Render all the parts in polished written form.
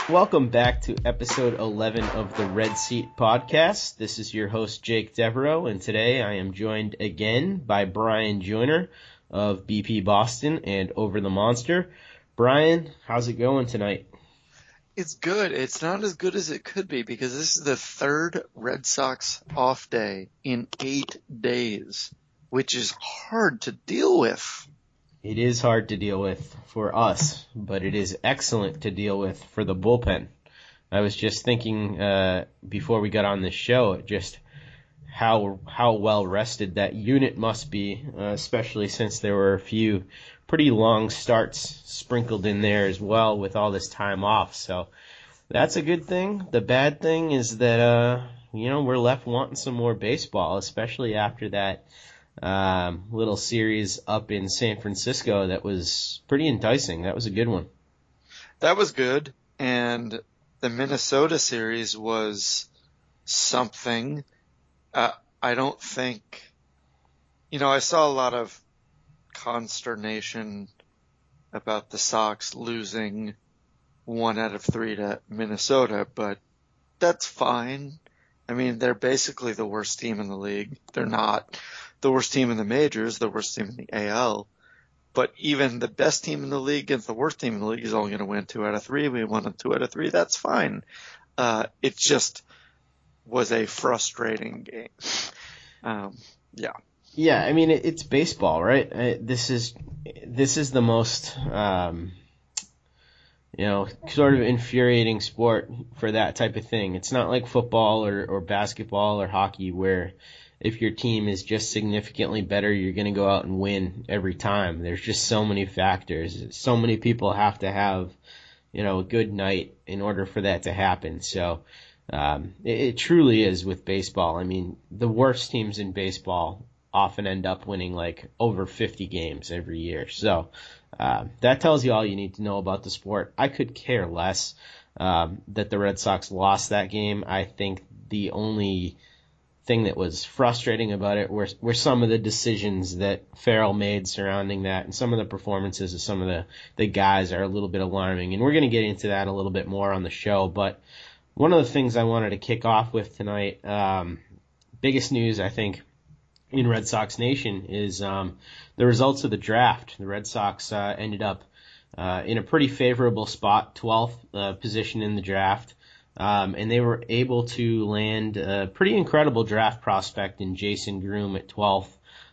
Welcome back to episode 11 of the Red Seat Podcast. This is your host, Jake Devereaux, and today I am joined again by Brian Joyner of BP Boston and Over the Monster. Brian, how's it going tonight? It's good. It's not as good as it could be because this is the third Red Sox off day in 8 days, which is hard to deal with. It is hard to deal with for us, but it is excellent to deal with for the bullpen. I was just thinking before we got on this show just how well rested that unit must be, especially since there were a few pretty long starts sprinkled in there as well with all this time off. So that's a good thing. The bad thing is that we're left wanting some more baseball, especially after that little series up in San Francisco that was pretty enticing. That was a good one. That was good, and the Minnesota series was something. I don't think, I saw a lot of consternation about the Sox losing 1 out of 3 to Minnesota, but that's fine. I mean, they're basically the worst team in the league. They're not the worst team in the majors, the worst team in the AL. But even the best team in the league against the worst team in the league is only going to win 2 out of 3. We won 2 out of 3. That's fine. It just was a frustrating game. Yeah. Yeah, I mean it's baseball, right? This is the most sort of infuriating sport for that type of thing. It's not like football or basketball or hockey where if your team is just significantly better, you're going to go out and win every time. There's just so many factors. So many people have to have, a good night in order for that to happen. So it truly is with baseball. I mean, the worst teams in baseball often end up winning like over 50 games every year. So that tells you all you need to know about the sport. I could care less that the Red Sox lost that game. I think the only thing that was frustrating about it were some of the decisions that Farrell made surrounding that, and some of the performances of some of the guys are a little bit alarming. And we're going to get into that a little bit more on the show. But one of the things I wanted to kick off with tonight, biggest news, I think, in Red Sox Nation is the results of the draft. The Red Sox ended up in a pretty favorable spot, 12th position in the draft. And they were able to land a pretty incredible draft prospect in Jason Groome at 12th.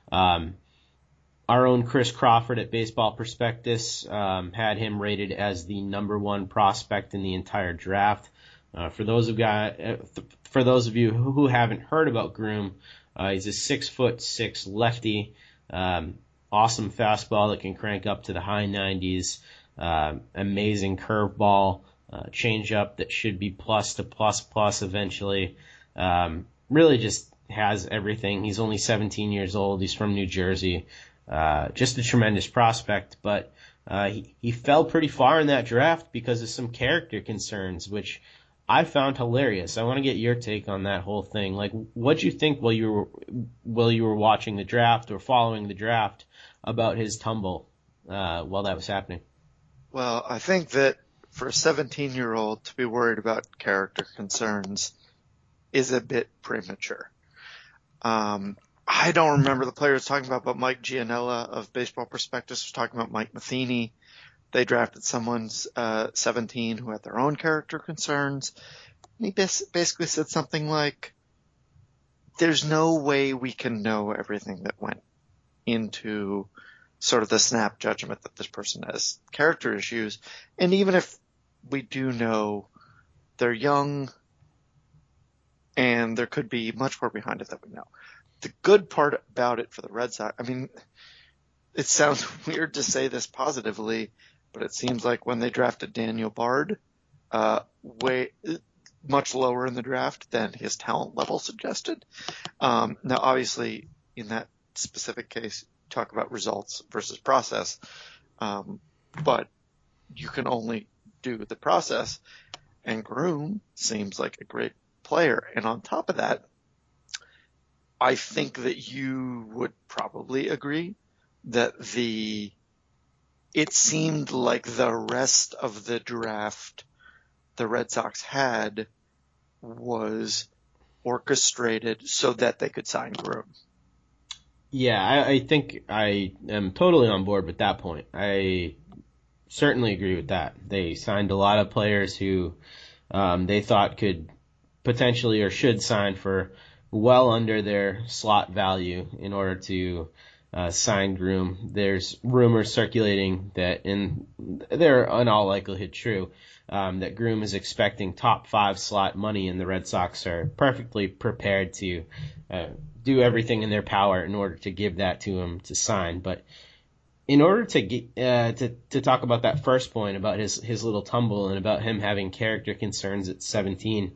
Our own Chris Crawford at Baseball Prospectus had him rated as the number 1 prospect in the entire draft. For those of you who haven't heard about Groome, he's a 6'6" lefty, awesome fastball that can crank up to the high 90s, amazing curveball. Changeup that should be plus to plus eventually. Really just has everything. He's only 17 years old. He's from New Jersey. Just a tremendous prospect, but he fell pretty far in that draft because of some character concerns, which I found hilarious. I want to get your take on that whole thing. Like, what'd you think while you were watching the draft or following the draft about his tumble while that was happening? Well, I think that for a 17-year-old to be worried about character concerns is a bit premature. I don't remember the player was talking about, but Mike Gianella of Baseball Prospectus was talking about Mike Matheny. They drafted someone's 17 who had their own character concerns. And he basically said something like, there's no way we can know everything that went into sort of the snap judgment that this person has character issues. And even if we do know, they're young and there could be much more behind it that we know. The good part about it for the Red Sox, I mean, it sounds weird to say this positively, but it seems like when they drafted Daniel Bard, way much lower in the draft than his talent level suggested. Now, obviously, in that specific case, talk about results versus process, but you can only do the process, and Groome seems like a great player. And on top of that, I think that you would probably agree that it seemed like the rest of the draft the Red Sox had was orchestrated so that they could sign Groom. Yeah, I think I am totally on board with that point. I certainly agree with that. They signed a lot of players who they thought could potentially or should sign for well under their slot value in order to sign Groom. There's rumors circulating that, and they're in all likelihood true, that Groom is expecting top 5 slot money, and the Red Sox are perfectly prepared to do everything in their power in order to give that to him to sign. But in order to get to talk about that first point about his little tumble and about him having character concerns at 17,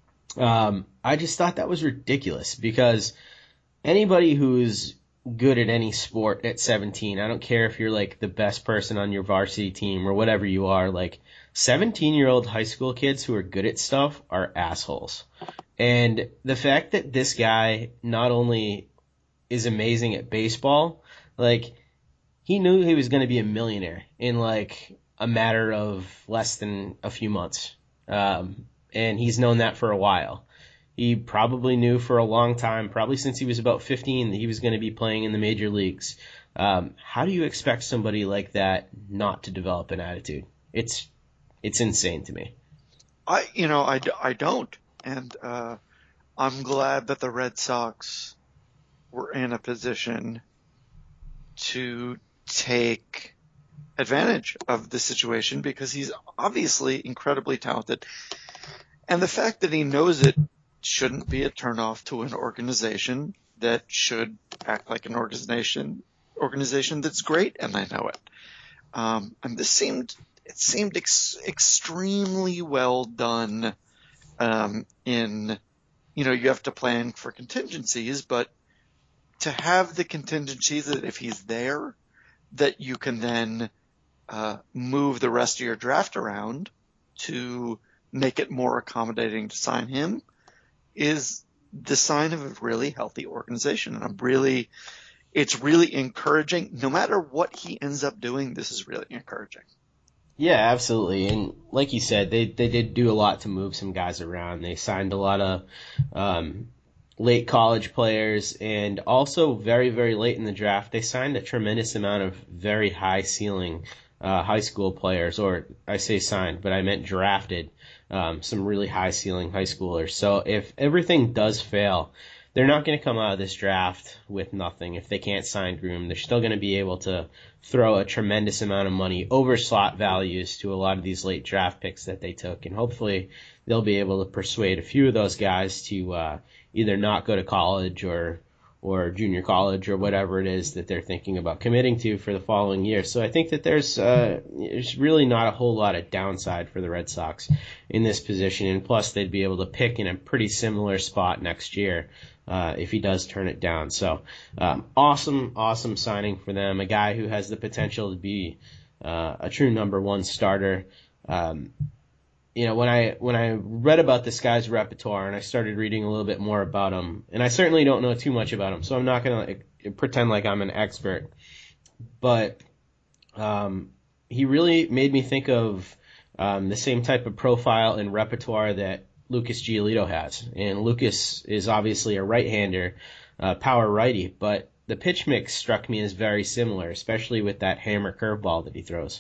I just thought that was ridiculous, because anybody who's good at any sport at 17, I don't care if you're like the best person on your varsity team or whatever you are, like 17-year-old high school kids who are good at stuff are assholes. And the fact that this guy not only is amazing at baseball, like, he knew he was going to be a millionaire in like a matter of less than a few months. And he's known that for a while. He probably knew for a long time, probably since he was about 15, that he was going to be playing in the major leagues. How do you expect somebody like that not to develop an attitude? It's insane to me. I don't. And I'm glad that the Red Sox were in a position to take advantage of the situation, because he's obviously incredibly talented. And the fact that he knows it shouldn't be a turnoff to an organization that should act like an organization that's great, and they know it. And this seemed extremely well done. You have to plan for contingencies, but to have the contingencies that if he's there, that you can then move the rest of your draft around to make it more accommodating to sign him, is the sign of a really healthy organization. And it's really encouraging. No matter what he ends up doing, this is really encouraging. Yeah, absolutely. And like you said, they did do a lot to move some guys around. They signed a lot of late college players, and also very, very late in the draft, they signed a tremendous amount of very high ceiling high school players, or I say signed, but I meant drafted, some really high ceiling high schoolers. So if everything does fail, they're not going to come out of this draft with nothing. If they can't sign Groom, they're still going to be able to throw a tremendous amount of money over slot values to a lot of these late draft picks that they took, and hopefully they'll be able to persuade a few of those guys to either not go to college or junior college or whatever it is that they're thinking about committing to for the following year. So I think that there's really not a whole lot of downside for the Red Sox in this position, and plus they'd be able to pick in a pretty similar spot next year if he does turn it down. So awesome signing for them, a guy who has the potential to be a true number one starter. When I read about this guy's repertoire and I started reading a little bit more about him, and I certainly don't know too much about him, so I'm not going to pretend like I'm an expert, but he really made me think of the same type of profile and repertoire that Lucas Giolito has. And Lucas is obviously a right-hander, power righty, but the pitch mix struck me as very similar, especially with that hammer curveball that he throws.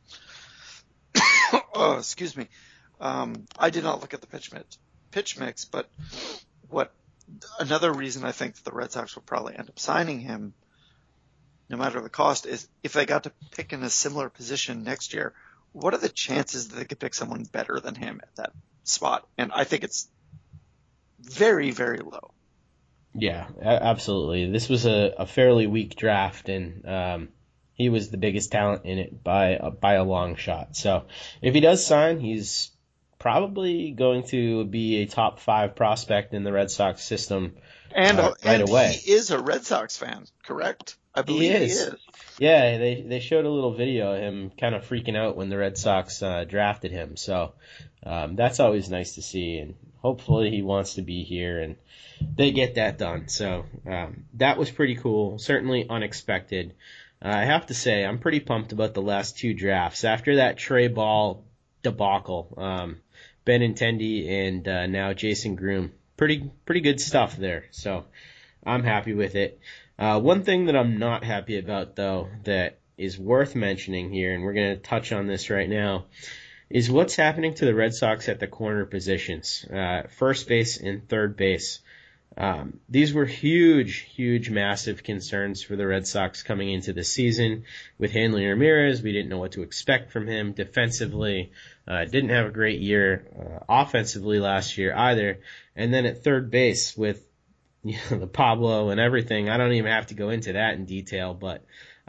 Oh, excuse me. I did not look at the pitch mix, but another reason I think that the Red Sox will probably end up signing him, no matter the cost, is if they got to pick in a similar position next year, what are the chances that they could pick someone better than him at that spot? And I think it's very, very low. Yeah, absolutely. This was a fairly weak draft, and he was the biggest talent in it by a long shot. So if he does sign, he's probably going to be a top 5 prospect in the Red Sox system right away. He is a Red Sox fan, correct? I believe he is. Yeah, they showed a little video of him kind of freaking out when the Red Sox drafted him. So that's always nice to see, and hopefully he wants to be here and they get that done. So that was pretty cool, certainly unexpected. I have to say, I'm pretty pumped about the last 2 drafts. After that Trey Ball debacle, Benintendi and now Jason Groom. Pretty good stuff there. So I'm happy with it. One thing that I'm not happy about, though, that is worth mentioning here, and we're going to touch on this right now, is what's happening to the Red Sox at the corner positions, first base and third base. These were huge, massive concerns for the Red Sox coming into the season. With Hanley Ramirez, we didn't know what to expect from him defensively. Didn't have a great year offensively last year either. And then at third base with the Pablo and everything, I don't even have to go into that in detail, but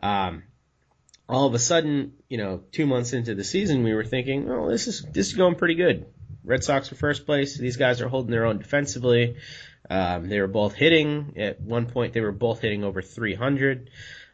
all of a sudden, 2 months into the season, we were thinking, oh, this is going pretty good. Red Sox are first place. These guys are holding their own defensively. They were both hitting. At one point, they were both hitting over 300.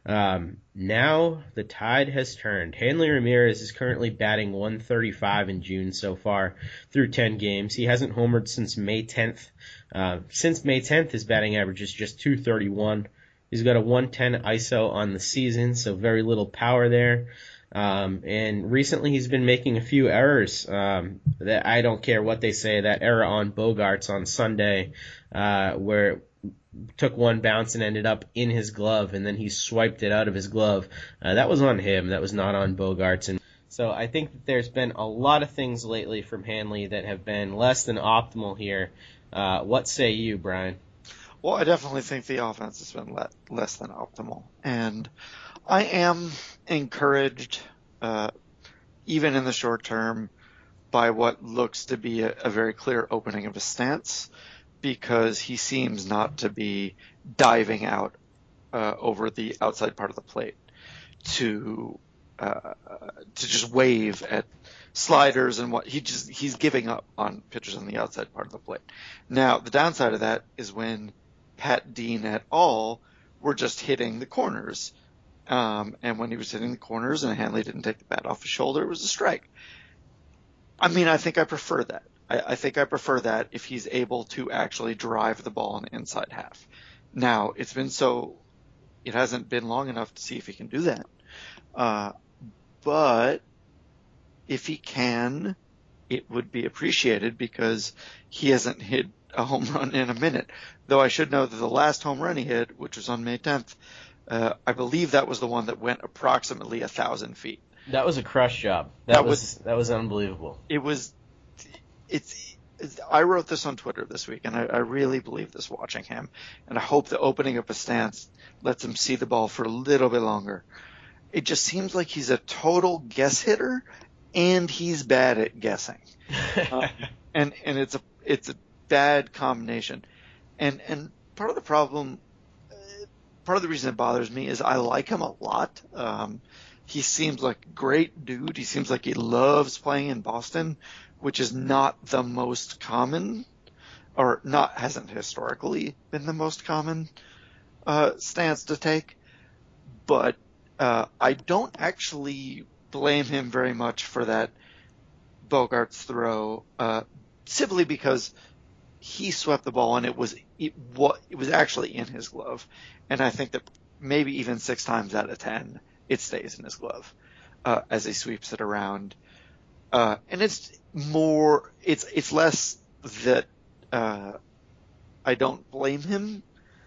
Now the tide has turned. Hanley Ramirez is currently batting 135 in June so far through 10 games. He hasn't homered since May 10th. Since May 10th, his batting average is just 231. He's got a 110 ISO on the season, so very little power there. And recently he's been making a few errors that I don't care what they say. That error on Bogaerts on Sunday, where it took one bounce and ended up in his glove, and then he swiped it out of his glove. That was on him. That was not on Bogaerts. And so I think that there's been a lot of things lately from Hanley that have been less than optimal here. What say you, Brian? Well, I definitely think the offense has been less than optimal. And I am encouraged, even in the short term, by what looks to be a very clear opening of his stance, because he seems not to be diving out over the outside part of the plate to just wave at sliders and he's giving up on pitches on the outside part of the plate. Now, the downside of that is when Pat Dean et al. Were just hitting the corners. And when he was hitting the corners and Hanley didn't take the bat off his shoulder, it was a strike. I mean, I think I prefer that. I think I prefer that if he's able to actually drive the ball in the inside half. Now, it hasn't been long enough to see if he can do that. But if he can, it would be appreciated because he hasn't hit a home run in a minute. Though I should know that the last home run he hit, which was on May 10th, I believe that was the one that went approximately 1,000 feet. That was a crush job. That was unbelievable. I wrote this on Twitter this week, and I really believe this watching him, and I hope the opening up a stance lets him see the ball for a little bit longer. It just seems like he's a total guess hitter, and he's bad at guessing, and it's a bad combination, and part of the problem. Part of the reason it bothers me is I like him a lot. He seems like a great dude. He seems like he loves playing in Boston, which is not the most common, or hasn't historically been the most common stance to take. But I don't actually blame him very much for that Bogaerts throw, simply because he swept the ball and it was actually in his glove. And I think that maybe even 6 times out of 10, it stays in his glove as he sweeps it around. And it's less that I don't blame him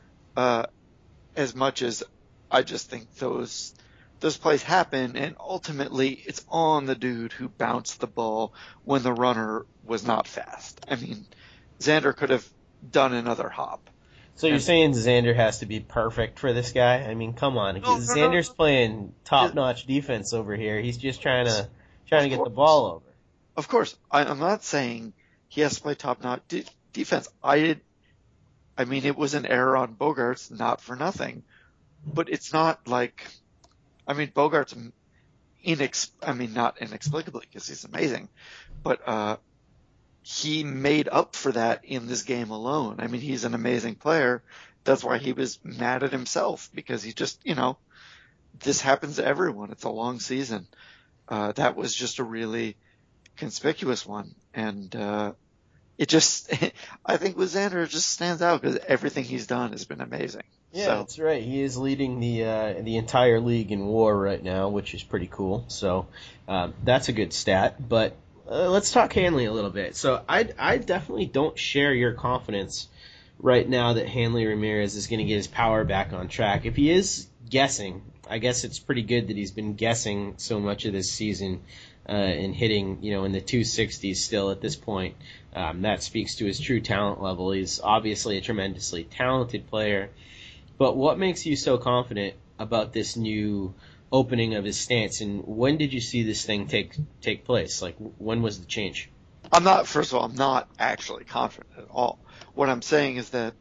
as much as I just think those plays happen, and ultimately it's on the dude who bounced the ball when the runner was not fast. I mean, Xander could have done another hop. So you're saying Xander has to be perfect for this guy? I mean, come on. Xander's playing top-notch defense over here. He's just trying to get the ball over. Of course. I'm not saying he has to play top-notch defense. I mean, it was an error on Bogaerts, not for nothing. But it's not like, I mean, Bogaerts, not inexplicably, because he's amazing, but he made up for that in this game alone. I mean, he's an amazing player. That's why he was mad at himself, because he just, this happens to everyone. It's a long season. That was just a really conspicuous one. And it just, I think with Xander, it just stands out because everything he's done has been amazing. Yeah, that's right. He is leading the entire league in WAR right now, which is pretty cool. So that's a good stat. But let's talk Hanley a little bit. So I definitely don't share your confidence right now that Hanley Ramirez is going to get his power back on track. If he is guessing, I guess it's pretty good that he's been guessing so much of this season and hitting, in the 260s still at this point. That speaks to his true talent level. He's obviously a tremendously talented player. But what makes you so confident about this new opening of his stance, and when did you see this thing take place? Like, when was the change? First of all, I'm not actually confident at all. What I'm saying is that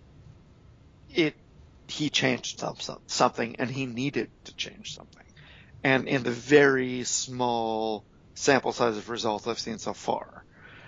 he changed something, and he needed to change something. And in the very small sample size of results I've seen so far,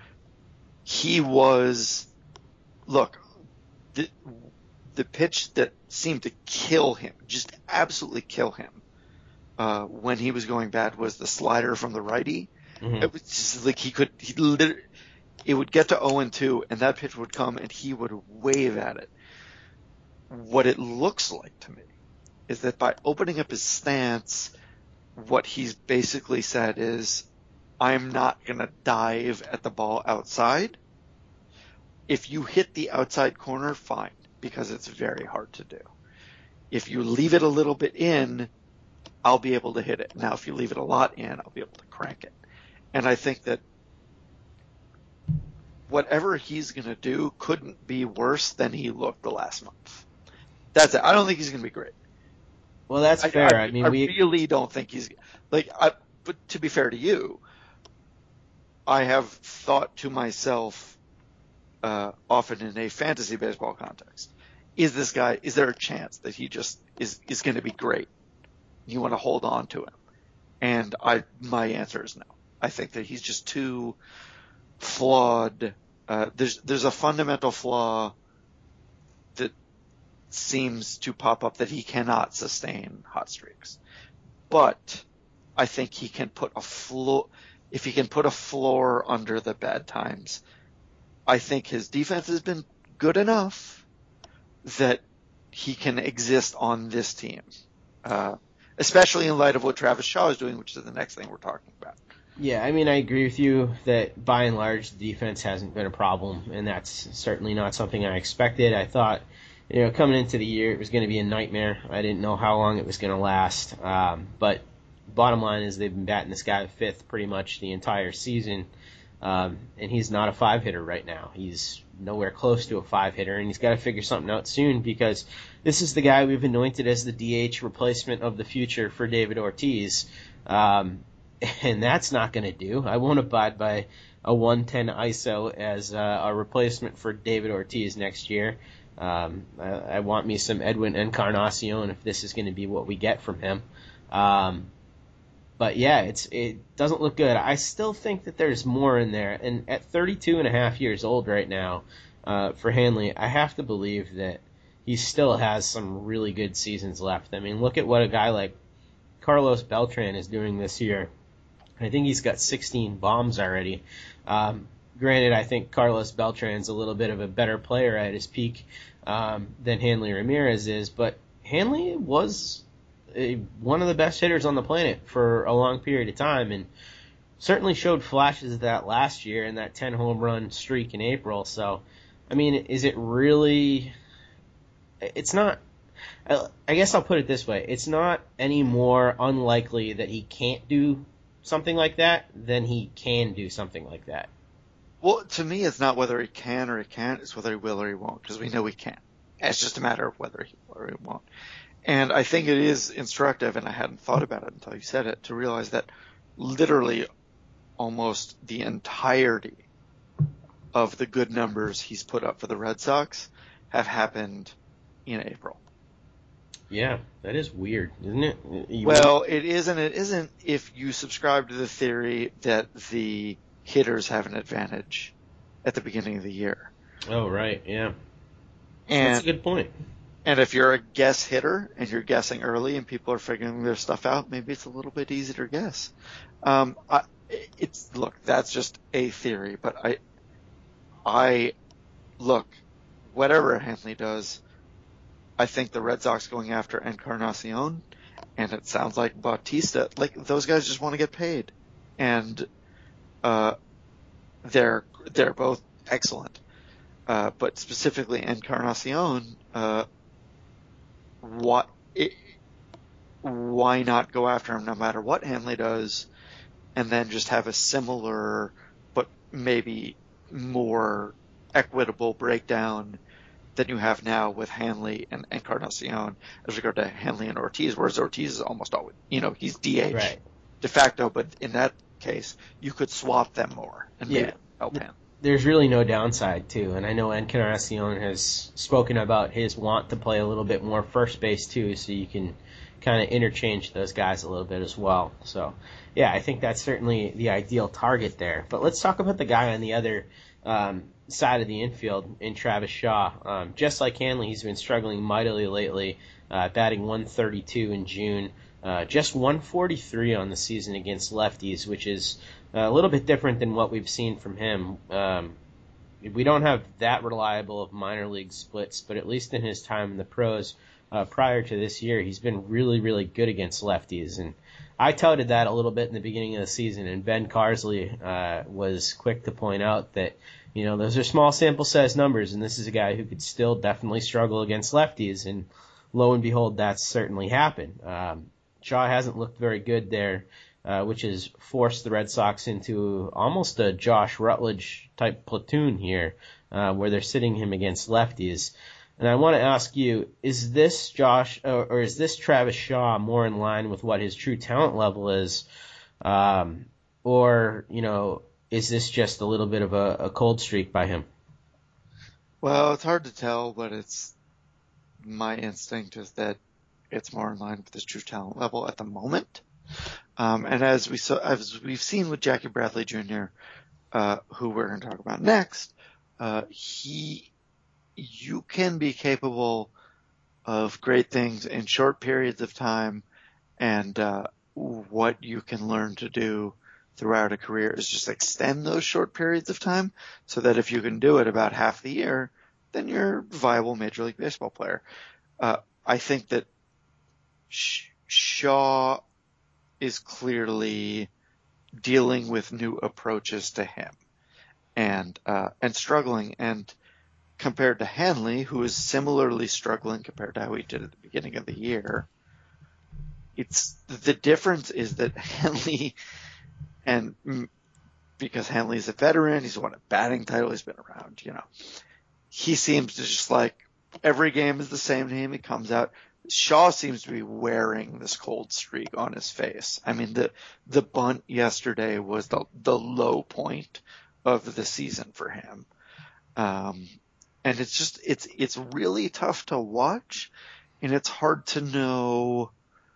the pitch that seemed to kill him, just absolutely kill him, when he was going bad was the slider from the righty. Mm-hmm. It was just like it would get to 0-2, and that pitch would come, and he would wave at it. What it looks like to me is that by opening up his stance, what he's basically said is, I'm not going to dive at the ball outside. If you hit the outside corner, fine, because it's very hard to do. If you leave it a little bit in, I'll be able to hit it. Now, if you leave it a lot in, I'll be able to crank it. And I think that whatever he's going to do couldn't be worse than he looked the last month. That's it. I don't think he's going to be great. Well, that's fair. I really don't think he's but to be fair to you, I have thought to myself, often in a fantasy baseball context, is there a chance that he just is going to be great? You want to hold on to him. And my answer is no. I think that he's just too flawed. There's a fundamental flaw that seems to pop up, that he cannot sustain hot streaks. But I think he can put a floor, if he can put a floor under the bad times. I think his defense has been good enough that he can exist on this team. Especially in light of what Travis Shaw is doing, which is the next thing we're talking about. Yeah, I mean, I agree with you that by and large the defense hasn't been a problem, and that's certainly not something I expected. I thought, coming into the year it was going to be a nightmare. I didn't know how long it was going to last. But bottom line is they've been batting this guy fifth pretty much the entire season, and he's not a 5-hitter right now. He's nowhere close to a 5-hitter, and he's got to figure something out soon, because this is the guy we've anointed as the DH replacement of the future for David Ortiz. And that's not going to do. I won't abide by a 110 ISO as a replacement for David Ortiz next year. I want me some Edwin Encarnacion if this is going to be what we get from him. But yeah, it doesn't look good. I still think that there's more in there. And at 32 and a half years old right now, for Hanley, I have to believe that he still has some really good seasons left. I mean, look at what a guy like Carlos Beltran is doing this year. I think he's got 16 bombs already. Granted, I think Carlos Beltran's a little bit of a better player at his peak than Hanley Ramirez is, but Hanley was one of the best hitters on the planet for a long period of time, and certainly showed flashes of that last year in that 10 home run streak in April. So, I mean, is it really... It's not... I guess I'll put it this way. It's not any more unlikely that he can't do something like that than he can do something like that. Well, to me, it's not whether he can or he can't. It's whether he will or he won't, because we know he can. It's just a matter of whether he will or he won't. And I think it is instructive, and I hadn't thought about it until you said it, to realize that literally almost the entirety of the good numbers he's put up for the Red Sox have happened in April. Yeah, that is weird, isn't it? It is and it isn't if you subscribe to the theory that the hitters have an advantage at the beginning of the year. Oh, right, yeah. That's a good point. And if you're a guess hitter and you're guessing early and people are figuring their stuff out, maybe it's a little bit easier to guess. Look, that's just a theory, but whatever Hanley does, I think the Red Sox going after Encarnacion, and it sounds like Bautista, like those guys just want to get paid. And they're both excellent. But specifically Encarnacion, what why not go after him no matter what Hanley does, and then just have a similar but maybe more equitable breakdown than you have now with Hanley and Encarnacion as regard to Hanley and Ortiz, whereas Ortiz is almost always, he's DH Right. de facto, but in that case, you could swap them more and maybe help him. There's really no downside, too, and I know Encarnacion has spoken about his want to play a little bit more first base, too, so you can kind of interchange those guys a little bit as well. So, yeah, I think that's certainly the ideal target there. But let's talk about the guy on the other side of the infield in Travis Shaw. Just like Hanley, he's been struggling mightily lately, batting 132 in June, just 143 on the season against lefties, which is a little bit different than what we've seen from him. We don't have that reliable of minor league splits, but at least in his time in the pros prior to this year, he's been really, really good against lefties. And I touted that a little bit in the beginning of the season, and Ben Carsley was quick to point out that, those are small sample size numbers, and this is a guy who could still definitely struggle against lefties, and lo and behold, that's certainly happened. Shaw hasn't looked very good there, which has forced the Red Sox into almost a Josh Rutledge type platoon here, where they're sitting him against lefties. And I want to ask you, is this Josh, or is this Travis Shaw more in line with what his true talent level is? Or, is this just a little bit of a cold streak by him? Well, it's hard to tell, but my instinct is that it's more in line with his true talent level at the moment. And as we've seen with Jackie Bradley Jr., who we're going to talk about next, you can be capable of great things in short periods of time, and what you can learn to do throughout a career is just extend those short periods of time so that if you can do it about half the year, then you're a viable Major League Baseball player. I think that Shaw is clearly dealing with new approaches to him and struggling, and compared to Hanley, who is similarly struggling compared to how he did at the beginning of the year, the difference is that Hanley, and because Hanley's a veteran, he's won a batting title, he's been around, he seems to just like every game is the same to him. He comes out. Shaw seems to be wearing this cold streak on his face. I mean, the bunt yesterday was the low point of the season for him. And it's really tough to watch, and it's hard to know.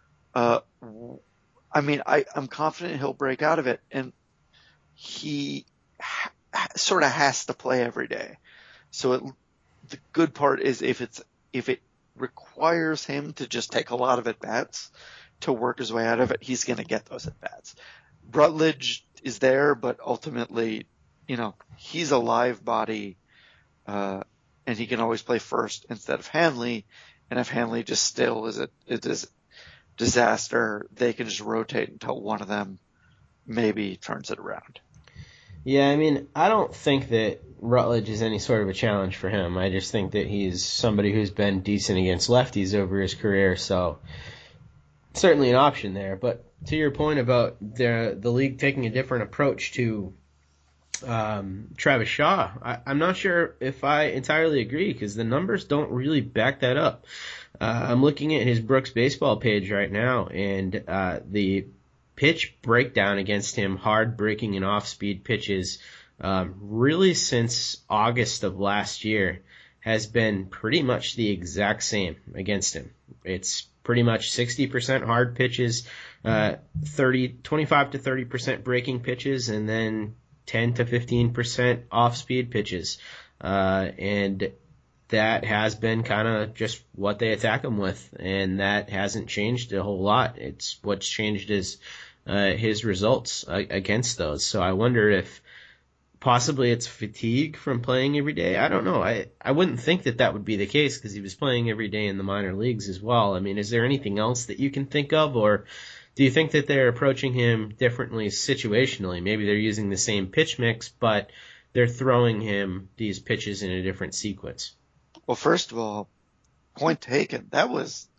I'm confident he'll break out of it, and he sort of has to play every day. So the good part is if it requires him to just take a lot of at-bats to work his way out of it, he's going to get those at-bats. Rutledge is there, but ultimately, he's a live body, and he can always play first instead of Hanley. And if Hanley just still is a disaster, they can just rotate until one of them maybe turns it around. Yeah, I mean, I don't think that Rutledge is any sort of a challenge for him. I just think that he's somebody who's been decent against lefties over his career, so certainly an option there. But to your point about the league taking a different approach to Travis Shaw, I'm not sure if I entirely agree, because the numbers don't really back that up. I'm looking at his Brooks Baseball page right now, and the pitch breakdown against him, hard breaking and off-speed pitches, really since August of last year, has been pretty much the exact same against him. It's pretty much 60% hard pitches, 25 to 30% breaking pitches, and then 10 to 15% off-speed pitches. And that has been kind of just what they attack him with, and that hasn't changed a whole lot. It's what's changed is his results against those. So I wonder if possibly it's fatigue from playing every day. I don't know. I wouldn't think that would be the case, because he was playing every day in the minor leagues as well. I mean, is there anything else that you can think of, or Do you think that they're approaching him differently situationally? Maybe they're using the same pitch mix, but they're throwing him these pitches in a different sequence. Well, first of all, point taken. That was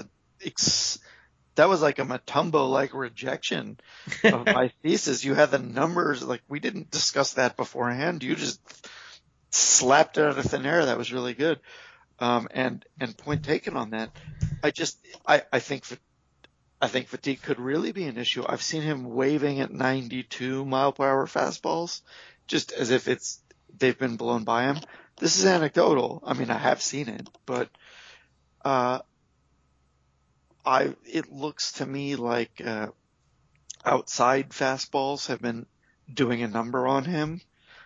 like a Matumbo-like rejection of my thesis. You had the numbers, like we didn't discuss that beforehand. You just slapped it out of thin air. That was really good. And point taken on that. I think fatigue could really be an issue. I've seen him waving at 92 mile per hour fastballs, just as if they've been blown by him. This is anecdotal. I mean, I have seen it, but, it looks to me like, outside fastballs have been doing a number on him.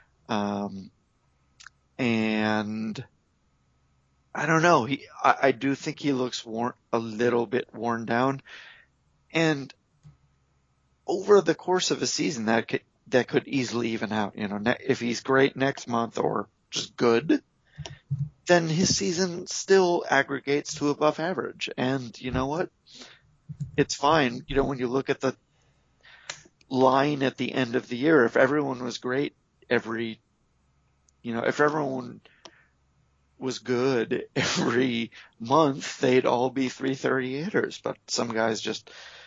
And I don't know. I do think he looks a little bit worn down. And over the course of a season, that could easily even out. You know, if he's great next month or just good, then his season still aggregates to above average. And you know what? It's fine. You know, when you look at the line at the end of the year, if everyone was great if everyone was good every month, they'd all be 330 hitters. But some guys just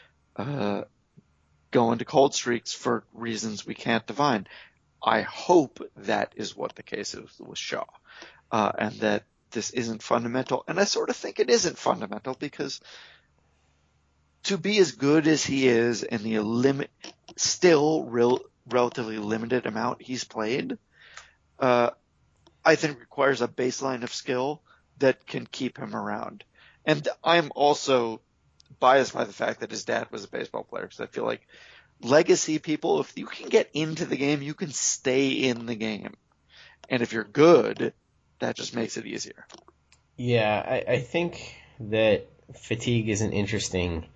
go into cold streaks for reasons we can't divine. I hope that is what the case is with Shaw, and that this isn't fundamental. And I sort of think it isn't fundamental, because to be as good as he is in the relatively limited amount he's played, I think requires a baseline of skill that can keep him around. And I'm also biased by the fact that his dad was a baseball player, because I feel like legacy people, if you can get into the game, you can stay in the game. And if you're good, that just makes it easier. Yeah, I think that fatigue is an interesting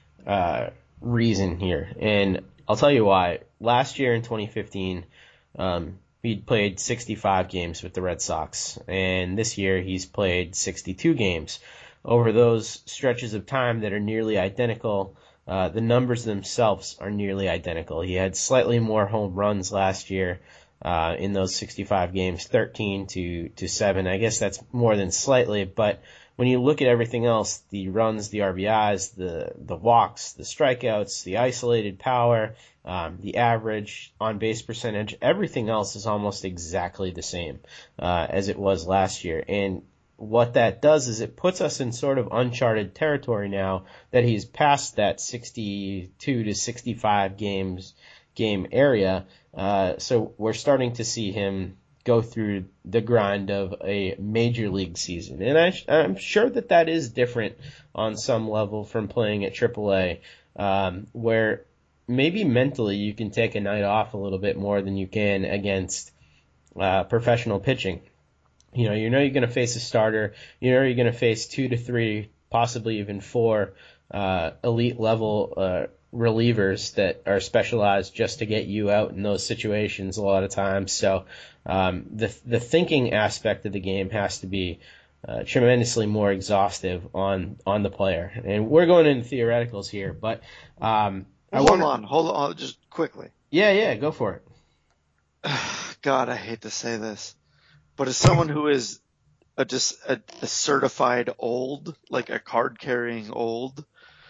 reason here. And I'll tell you why. Last year in 2015, he'd played 65 games with the Red Sox. And this year he's played 62 games. Over those stretches of time that are nearly identical, the numbers themselves are nearly identical. He had slightly more home runs last year in those 65 games, 13 to 7. I guess that's more than slightly, but when you look at everything else, the runs, the RBIs, the walks, the strikeouts, the isolated power, the average on-base percentage, everything else is almost exactly the same as it was last year. And what that does is it puts us in sort of uncharted territory now that he's past that 62 to 65 game area. So we're starting to see him go through the grind of a major league season. And I'm sure that is different on some level from playing at AAA, where maybe mentally you can take a night off a little bit more than you can against professional pitching. You know you're going to face a starter. You're going to face 2 to 3, possibly even 4 elite level relievers that are specialized just to get you out in those situations a lot of times. So the thinking aspect of the game has to be tremendously more exhaustive on the player. And we're going into theoreticals here, but hold on, just quickly. Yeah, go for it. God, I hate to say this, but as someone who is just a certified old, like a card carrying old,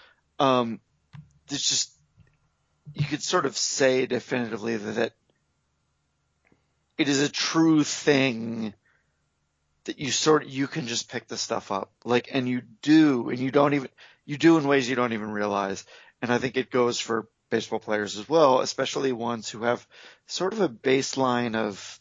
it's just, you could sort of say definitively that it is a true thing that you can just pick the stuff up, like, and you do in ways you don't even realize. And I think it goes for baseball players as well, especially ones who have sort of a baseline of,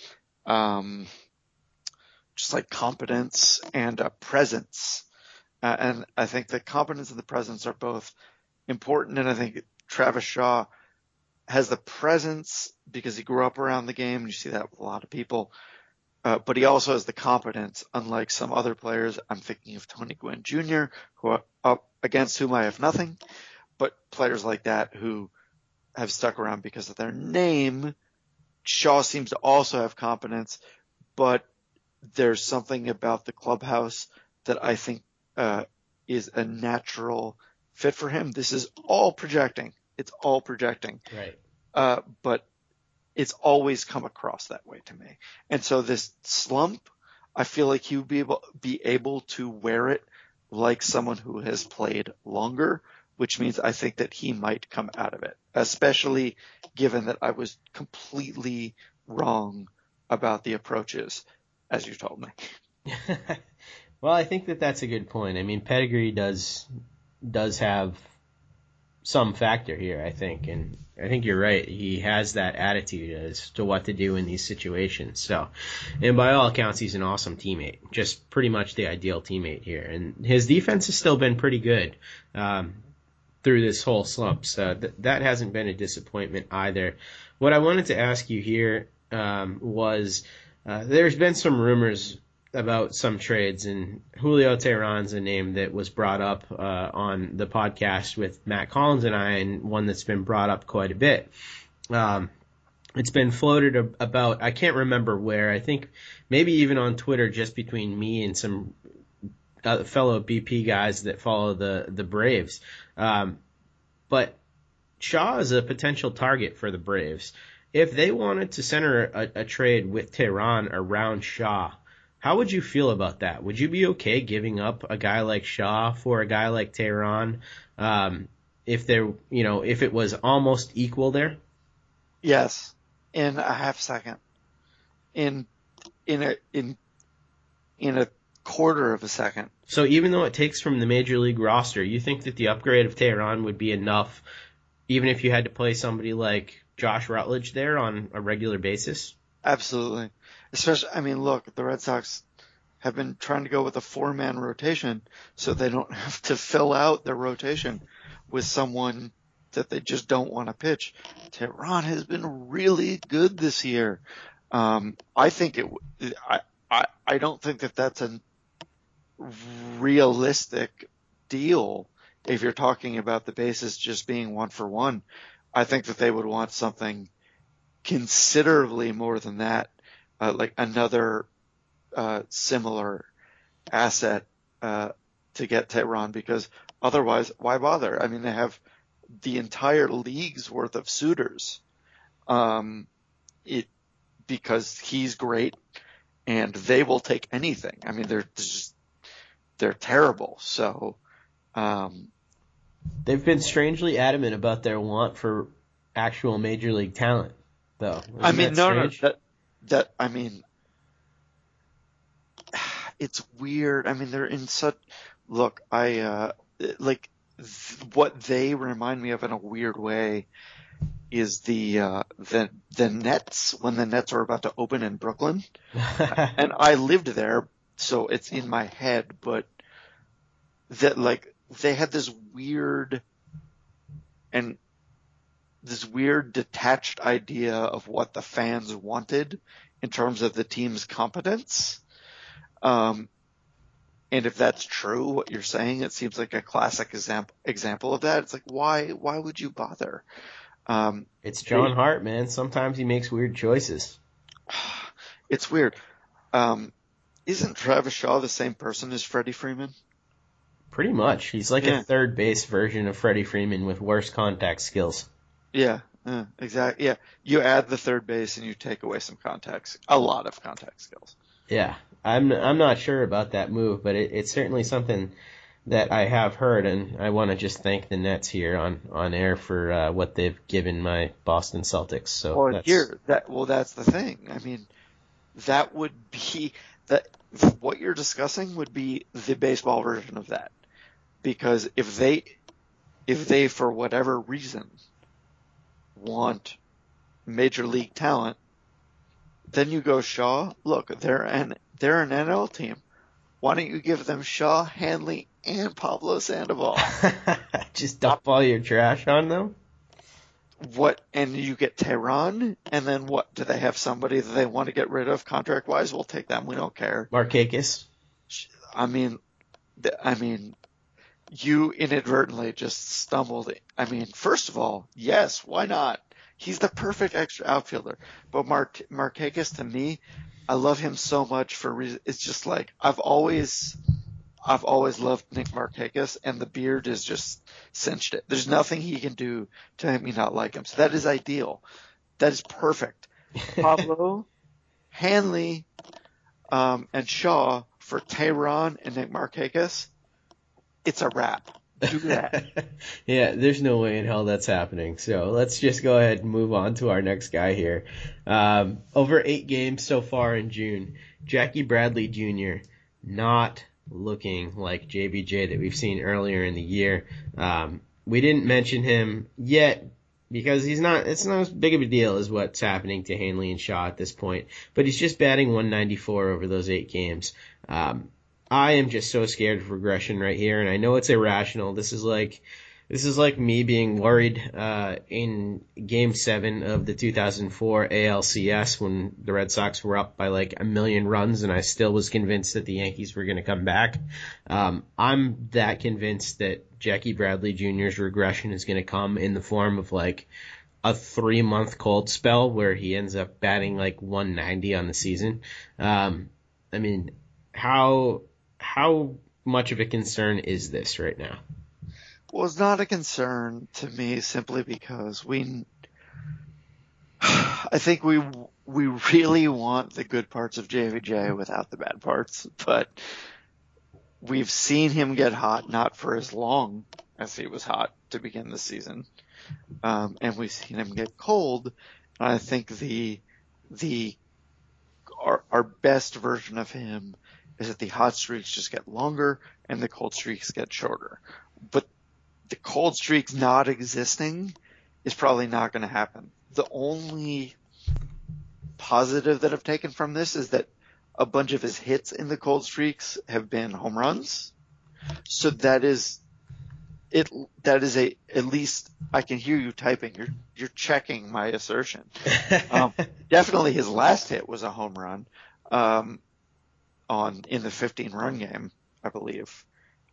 just like competence and a presence. And I think the competence and the presence are both important. And I think Travis Shaw has the presence because he grew up around the game, and you see that with a lot of people. But he also has the competence, unlike some other players. I'm thinking of Tony Gwynn Jr., against whom I have nothing, but players like that who have stuck around because of their name. Shaw seems to also have competence, but there's something about the clubhouse that I think is a natural fit for him. This is all projecting. It's all projecting. Right. But it's always come across that way to me. And so this slump, I feel like he would be able to wear it like someone who has played longer, which means I think that he might come out of it, especially given that I was completely wrong about the approaches, as you told me. Well, I think that that's a good point. I mean, pedigree does have some factor here, I think, and I think you're right. He has that attitude as to what to do in these situations. So, and by all accounts, he's an awesome teammate, just pretty much the ideal teammate here. And his defense has still been pretty good through this whole slump. So that hasn't been a disappointment either. What I wanted to ask you here was there's been some rumors about some trades, and Julio Teheran's a name that was brought up on the podcast with Matt Collins and I, and one that's been brought up quite a bit. It's been floated about, I can't remember where, I think maybe even on Twitter, just between me and some fellow BP guys that follow the Braves. But Shaw is a potential target for the Braves. If they wanted to center a trade with Teheran around Shaw, how would you feel about that? Would you be okay giving up a guy like Shaw for a guy like Teheran, if it was almost equal there? Yes, in a half second, in a quarter of a second. So even though it takes from the major league roster, you think that the upgrade of Teheran would be enough, even if you had to play somebody like Josh Rutledge there on a regular basis? Absolutely. Especially, I mean, look, the Red Sox have been trying to go with a 4-man rotation so they don't have to fill out their rotation with someone that they just don't want to pitch. Teheran has been really good this year. I don't think that that's a realistic deal if you're talking about the basis just being 1-for-1. I think that they would want something considerably more than that. Like another similar asset to get Teheran, because otherwise, why bother? I mean, they have the entire league's worth of suitors, because he's great, and they will take anything. I mean, they're terrible. So they've been strangely adamant about their want for actual major league talent, though. I mean, no, I mean, it's weird. I mean, they're in such, look, what they remind me of in a weird way is the Nets, when the Nets were about to open in Brooklyn. And I lived there, so it's in my head, but that, like, they had this weird detached idea of what the fans wanted in terms of the team's competence. And if that's true, what you're saying, it seems like a classic example of that. It's like, why would you bother? It's John Hart, man. Sometimes he makes weird choices. It's weird. Isn't Travis Shaw the same person as Freddie Freeman? Pretty much. He's like a third base version of Freddie Freeman with worse contact skills. Yeah, exactly. Yeah, you add the third base and you take away a lot of contact skills. Yeah, I'm not sure about that move, but it's certainly something that I have heard, and I want to just thank the Nets here on air for what they've given my Boston Celtics. So that's the thing. I mean, that would be what you're discussing would be the baseball version of that, because if they for whatever reason want major league talent, then you go Shaw. Look, they're an NL team. Why don't you give them Shaw, Hanley, and Pablo Sandoval? Just dump all your trash on them? What? And you get Teheran, and then what? Do they have somebody that they want to get rid of contract-wise? We'll take them. We don't care. Markakis? I mean, you inadvertently just stumbled. I mean, first of all, yes, why not? He's the perfect extra outfielder. But Markakis, to me, I love him so much for reason. It's just like I I've always loved Nick Markakis, and the beard has just cinched it. There's nothing he can do to make me not like him. So that is ideal. That is perfect. Pablo, Hanley, and Shaw for Tehran and Nick Markakis. It's a wrap. Do that. Yeah, there's no way in hell that's happening. So let's just go ahead and move on to our next guy here. Over 8 games so far in June, Jackie Bradley Jr. not looking like JBJ that we've seen earlier in the year. We didn't mention him yet because it's not as big of a deal as what's happening to Hanley and Shaw at this point, but he's just batting 194 over those 8 games. I am just so scared of regression right here, and I know it's irrational. This is like me being worried in Game 7 of the 2004 ALCS when the Red Sox were up by like 1 million runs, and I still was convinced that the Yankees were going to come back. I'm that convinced that Jackie Bradley Jr.'s regression is going to come in the form of like a 3-month cold spell where he ends up batting like 190 on the season. I mean, how much of a concern is this right now? Well, it's not a concern to me simply because I think we really want the good parts of JVJ without the bad parts, but we've seen him get hot, not for as long as he was hot to begin the season. And we've seen him get cold. And I think our best version of him is that the hot streaks just get longer and the cold streaks get shorter. But the cold streaks not existing is probably not going to happen. The only positive that I've taken from this is that a bunch of his hits in the cold streaks have been home runs. So that is at least I can hear you typing. You're checking my assertion. Definitely his last hit was a home run. In the 15-run game, I believe.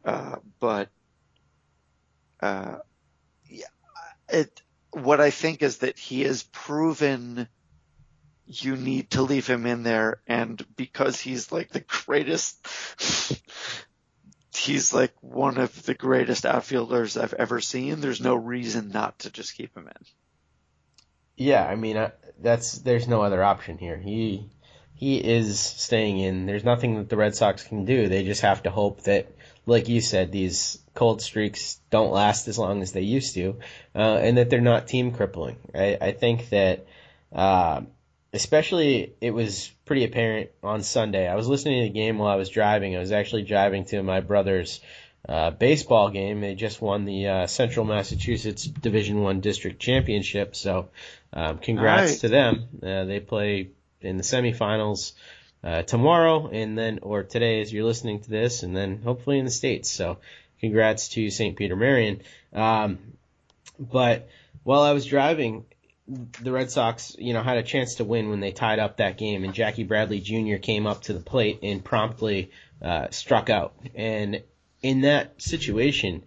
What I think is that he has proven you need to leave him in there, and because he's like the greatest, he's like one of the greatest outfielders I've ever seen, there's no reason not to just keep him in. Yeah, I mean, there's no other option here. He is staying in. There's nothing that the Red Sox can do. They just have to hope that, like you said, these cold streaks don't last as long as they used to, and that they're not team crippling. I think that, especially it was pretty apparent on Sunday. I was listening to the game while I was driving. I was actually driving to my brother's baseball game. They just won the Central Massachusetts Division I District Championship, so congrats to them. They play in the semifinals tomorrow, or today as you're listening to this, and then hopefully in the States. So congrats to St. Peter Marion. But while I was driving, the Red Sox, had a chance to win when they tied up that game, and Jackie Bradley Jr. came up to the plate and promptly struck out. And in that situation,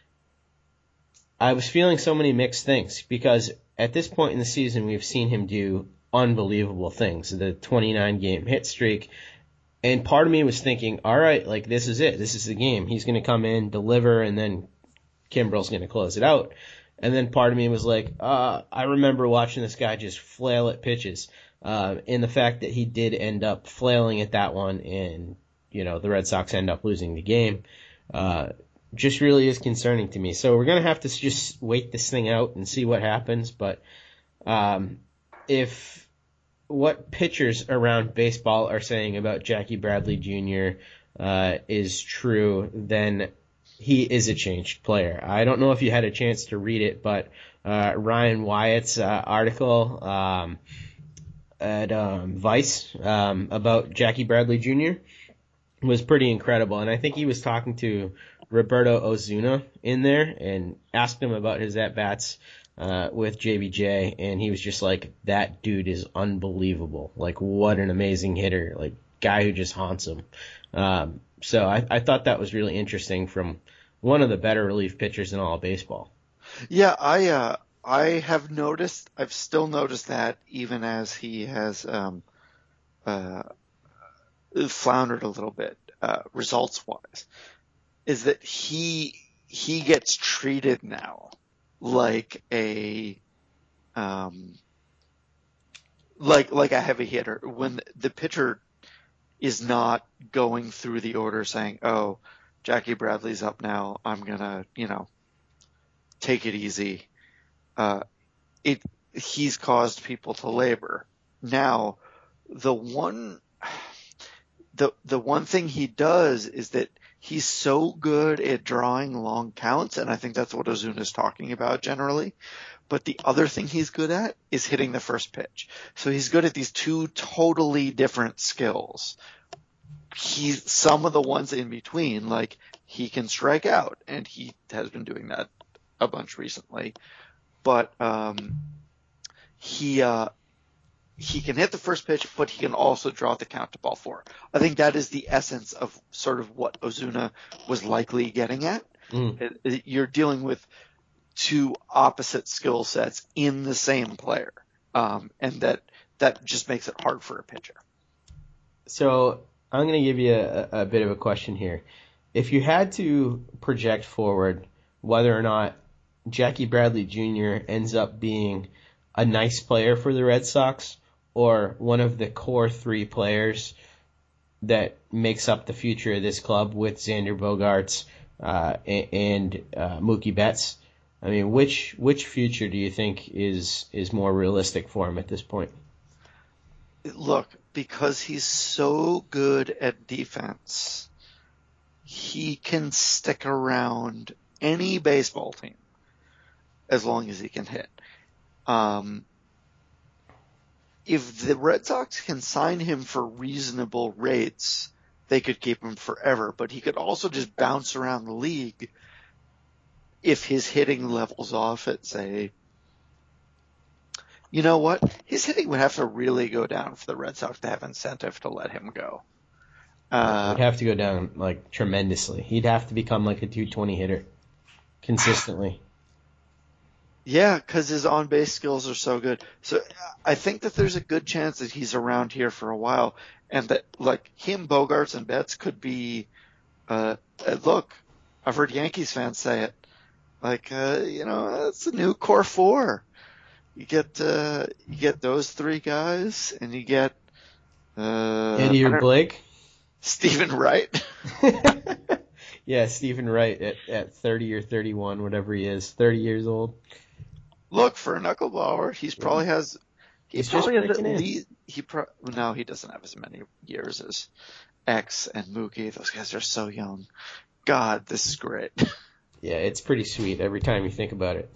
I was feeling so many mixed things because at this point in the season, we've seen him do unbelievable things. The 29-game hit streak. And part of me was thinking, all right, like this is it. This is the game. He's going to come in, deliver, and then Kimbrel's going to close it out. And then part of me was like, I remember watching this guy just flail at pitches. And the fact that he did end up flailing at that one and, the Red Sox end up losing the game, just really is concerning to me. So we're going to have to just wait this thing out and see what happens. But if what pitchers around baseball are saying about Jackie Bradley Jr. Is true, then he is a changed player. I don't know if you had a chance to read it, but Ryan Wyatt's article at Vice about Jackie Bradley Jr. was pretty incredible, and I think he was talking to Roberto Ozuna in there and asked him about his at-bats with JBJ, and he was just like, that dude is unbelievable. Like, what an amazing hitter. Like, guy who just haunts him. So I thought that was really interesting from one of the better relief pitchers in all of baseball. Yeah, I have noticed, I've still noticed that even as he has floundered a little bit, results-wise. is that he gets treated now like a like a heavy hitter when the pitcher is not going through the order saying, "Oh, Jackie Bradley's up now. I'm gonna, take it easy." Uh, he's caused people to labor. Now, the one the one thing he does is that he's so good at drawing long counts, and I think that's what Ozuna's talking about generally. But the other thing he's good at is hitting the first pitch. So he's good at these two totally different skills. He's some of the ones in between, like he can strike out, and he has been doing that a bunch recently. But he can hit the first pitch, but he can also draw the count to ball four. I think that is the essence of sort of what Ozuna was likely getting at. You're dealing with two opposite skill sets in the same player, and that just makes it hard for a pitcher. So I'm going to give you a bit of a question here. If you had to project forward whether or not Jackie Bradley Jr. ends up being a nice player for the Red Sox or one of the core three players that makes up the future of this club with Xander Bogaerts and Mookie Betts, I mean, which future do you think is more realistic for him at this point? Look, because he's so good at defense, he can stick around any baseball team as long as he can hit. If the Red Sox can sign him for reasonable rates, they could keep him forever. But he could also just bounce around the league if his hitting levels off at, say, you know what? His hitting would have to really go down for the Red Sox to have incentive to let him go. He'd have to go down like tremendously. He'd have to become like a 220 hitter consistently. Yeah, because his on-base skills are so good. So I think that there's a good chance that he's around here for a while, and that like him, Bogaerts, and Betts could be. Look, I've heard Yankees fans say it. Like, it's a new core four. You get those three guys, and you get Eddie or Blake, Stephen Wright. Yeah, Stephen Wright at 30 or 31, whatever he is, 30 years old. Look, for a knuckleballer, he probably has at least no, he doesn't have as many years as X and Mookie. Those guys are so young. God, this is great. Yeah, it's pretty sweet every time you think about it.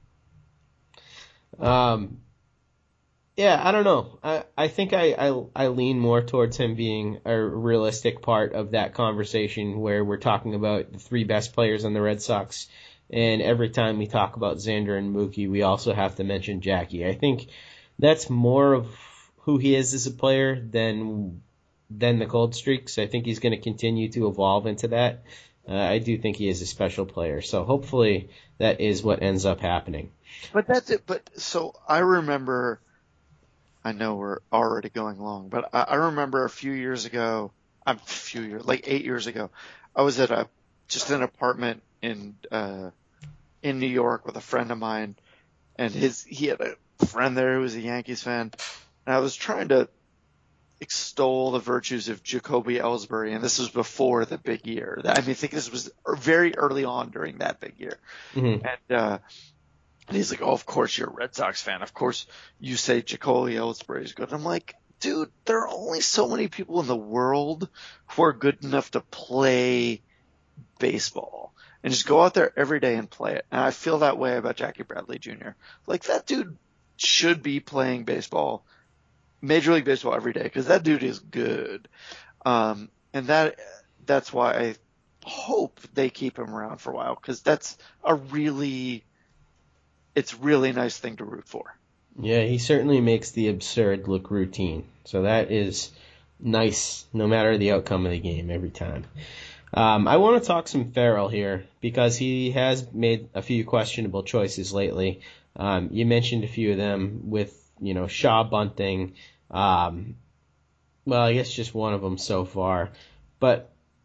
Yeah, I don't know. I think I lean more towards him being a realistic part of that conversation where we're talking about the three best players on the Red Sox. And every time we talk about Xander and Mookie, we also have to mention Jackie. I think that's more of who he is as a player than the cold streaks. I think he's going to continue to evolve into that. I do think he is a special player. So hopefully that is what ends up happening. But that's it. But so I remember, I know we're already going long, but I remember a few years ago, like 8 years ago, I was at just an apartment in New York with a friend of mine, and he had a friend there who was a Yankees fan, and I was trying to extol the virtues of Jacoby Ellsbury, and this was before the big year. I think this was very early on during that big year. Mm-hmm. And he's like, "Oh, of course you're a Red Sox fan. Of course you say Jacoby Ellsbury is good." I'm like, dude, there are only so many people in the world who are good enough to play baseball and just go out there every day and play it. And I feel that way about Jackie Bradley Jr. Like, that dude should be playing baseball, Major League Baseball, every day, because that dude is good. And that's why I hope they keep him around for a while, because it's a really nice thing to root for. Yeah, he certainly makes the absurd look routine. So that is nice, no matter the outcome of the game every time. I want to talk some Farrell here because he has made a few questionable choices lately. You mentioned a few of them with, Shaw bunting. Well, I guess just one of them so far. But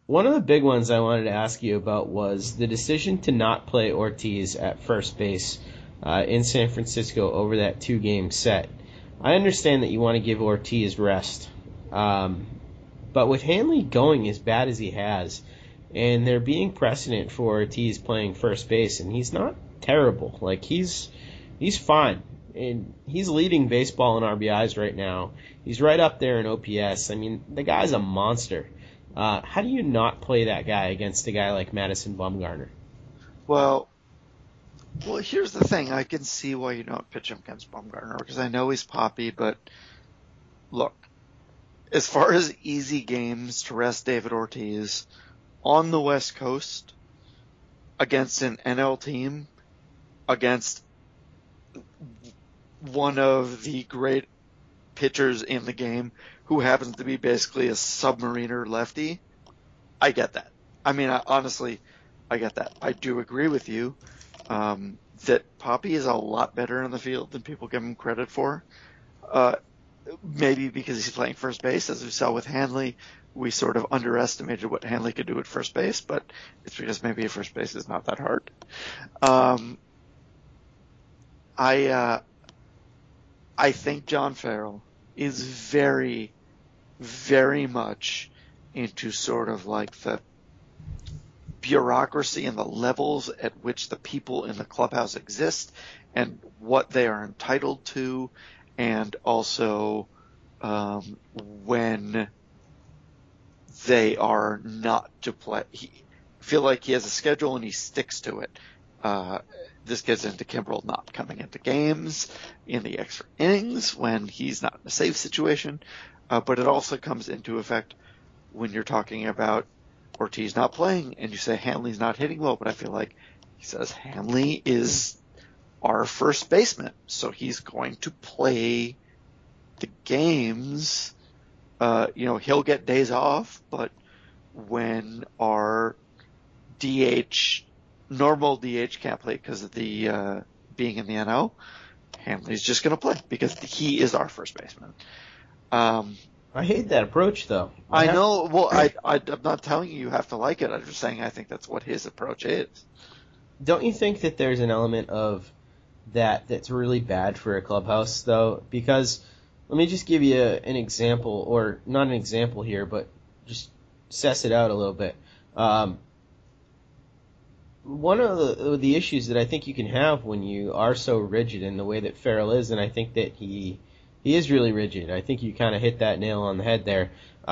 One of the big ones I wanted to ask you about was the decision to not play Ortiz at first base in San Francisco over that 2 game set. I understand that you want to give Ortiz rest, um, but with Hanley going as bad as he has, and there being precedent for Ortiz playing first base, and he's not terrible. Like he's fine, and he's leading baseball in RBIs right now. He's right up there in OPS. I mean, the guy's a monster. How do you not play that guy against a guy like Madison Bumgarner? Well, here's the thing. I can see why you don't pitch him against Bumgarner because I know he's poppy, but look, as far as easy games to rest David Ortiz on the West Coast against an NL team, against one of the great pitchers in the game who happens to be basically a submariner lefty, I get that. I mean, honestly, I get that. I do agree with you that Poppy is a lot better in the field than people give him credit for. Maybe because he's playing first base, as we saw with Hanley. We sort of underestimated what Hanley could do at first base, but it's because maybe first base is not that hard. I think John Farrell is very, very much into sort of like the bureaucracy and the levels at which the people in the clubhouse exist and what they are entitled to, and also when they are not to play. I feel like he has a schedule and he sticks to it. This gets into Kimbrel not coming into games in the extra innings when he's not in a safe situation. But it also comes into effect when you're talking about Ortiz not playing and you say Hanley's not hitting well, but I feel like he says Hanley is our first baseman, so he's going to play the games. He'll get days off, but when our normal DH can't play because of the being in the NL, Hanley's just going to play because he is our first baseman. I hate that approach, though. I know. Well, I'm not telling you have to like it. I'm just saying I think that's what his approach is. Don't you think that there's an element of that's really bad for a clubhouse, though? Because let me just give you an example, or not an example here, but just suss it out a little bit. One of the issues that I think you can have when you are so rigid in the way that Farrell is, and I think that he is really rigid. I think you kind of hit that nail on the head there.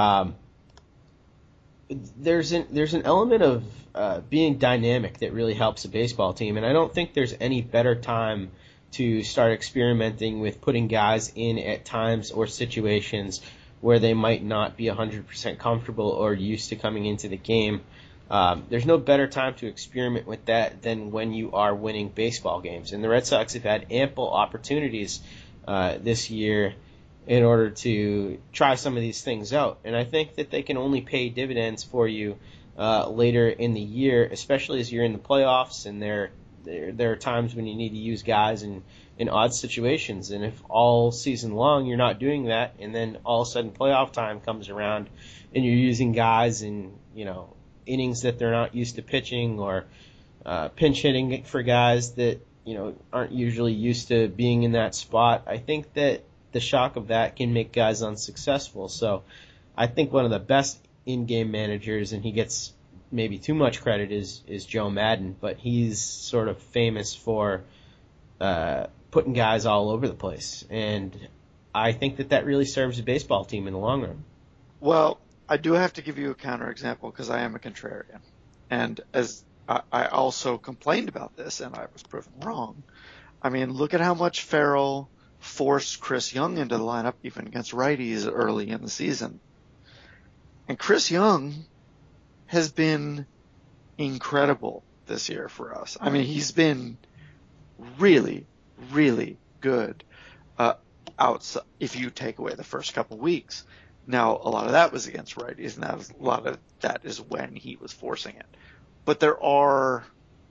There's an element of being dynamic that really helps a baseball team, and I don't think there's any better time to start experimenting with putting guys in at times or situations where they might not be 100% comfortable or used to coming into the game. There's no better time to experiment with that than when you are winning baseball games. And the Red Sox have had ample opportunities this year in order to try some of these things out. And I think that they can only pay dividends for you later in the year, especially as you're in the playoffs and there are times when you need to use guys in odd situations. And if all season long you're not doing that, and then all of a sudden playoff time comes around and you're using guys in, innings that they're not used to pitching, or pinch hitting for guys that, aren't usually used to being in that spot, I think that the shock of that can make guys unsuccessful. So I think one of the best in-game managers, and he gets maybe too much credit, is Joe Madden, but he's sort of famous for putting guys all over the place. And I think that really serves a baseball team in the long run. Well, I do have to give you a counterexample because I am a contrarian. And as I also complained about this, and I was proven wrong. I mean, look at how much Farrell forced Chris Young into the lineup, even against righties early in the season. And Chris Young has been incredible this year for us. I mean, he's been really, really good outside, if you take away the first couple weeks. Now, a lot of that was against righties, and a lot of that is when he was forcing it. But there are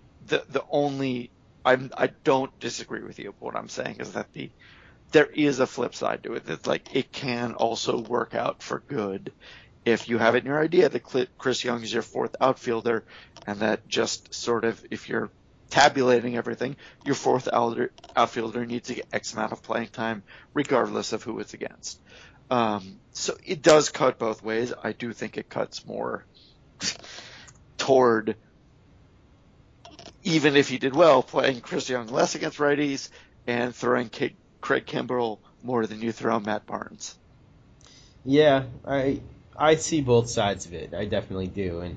I don't disagree with you. But what I'm saying is that there is a flip side to it. That it can also work out for good if you have it in your idea that Chris Young is your fourth outfielder, and that just sort of, if you're tabulating everything, your fourth outfielder needs to get X amount of playing time, regardless of who it's against. So it does cut both ways. I do think it cuts more toward, even if he did well, playing Chris Young less against righties and throwing Craig Kimbrel more than you throw Matt Barnes. Yeah, I see both sides of it. I definitely do, and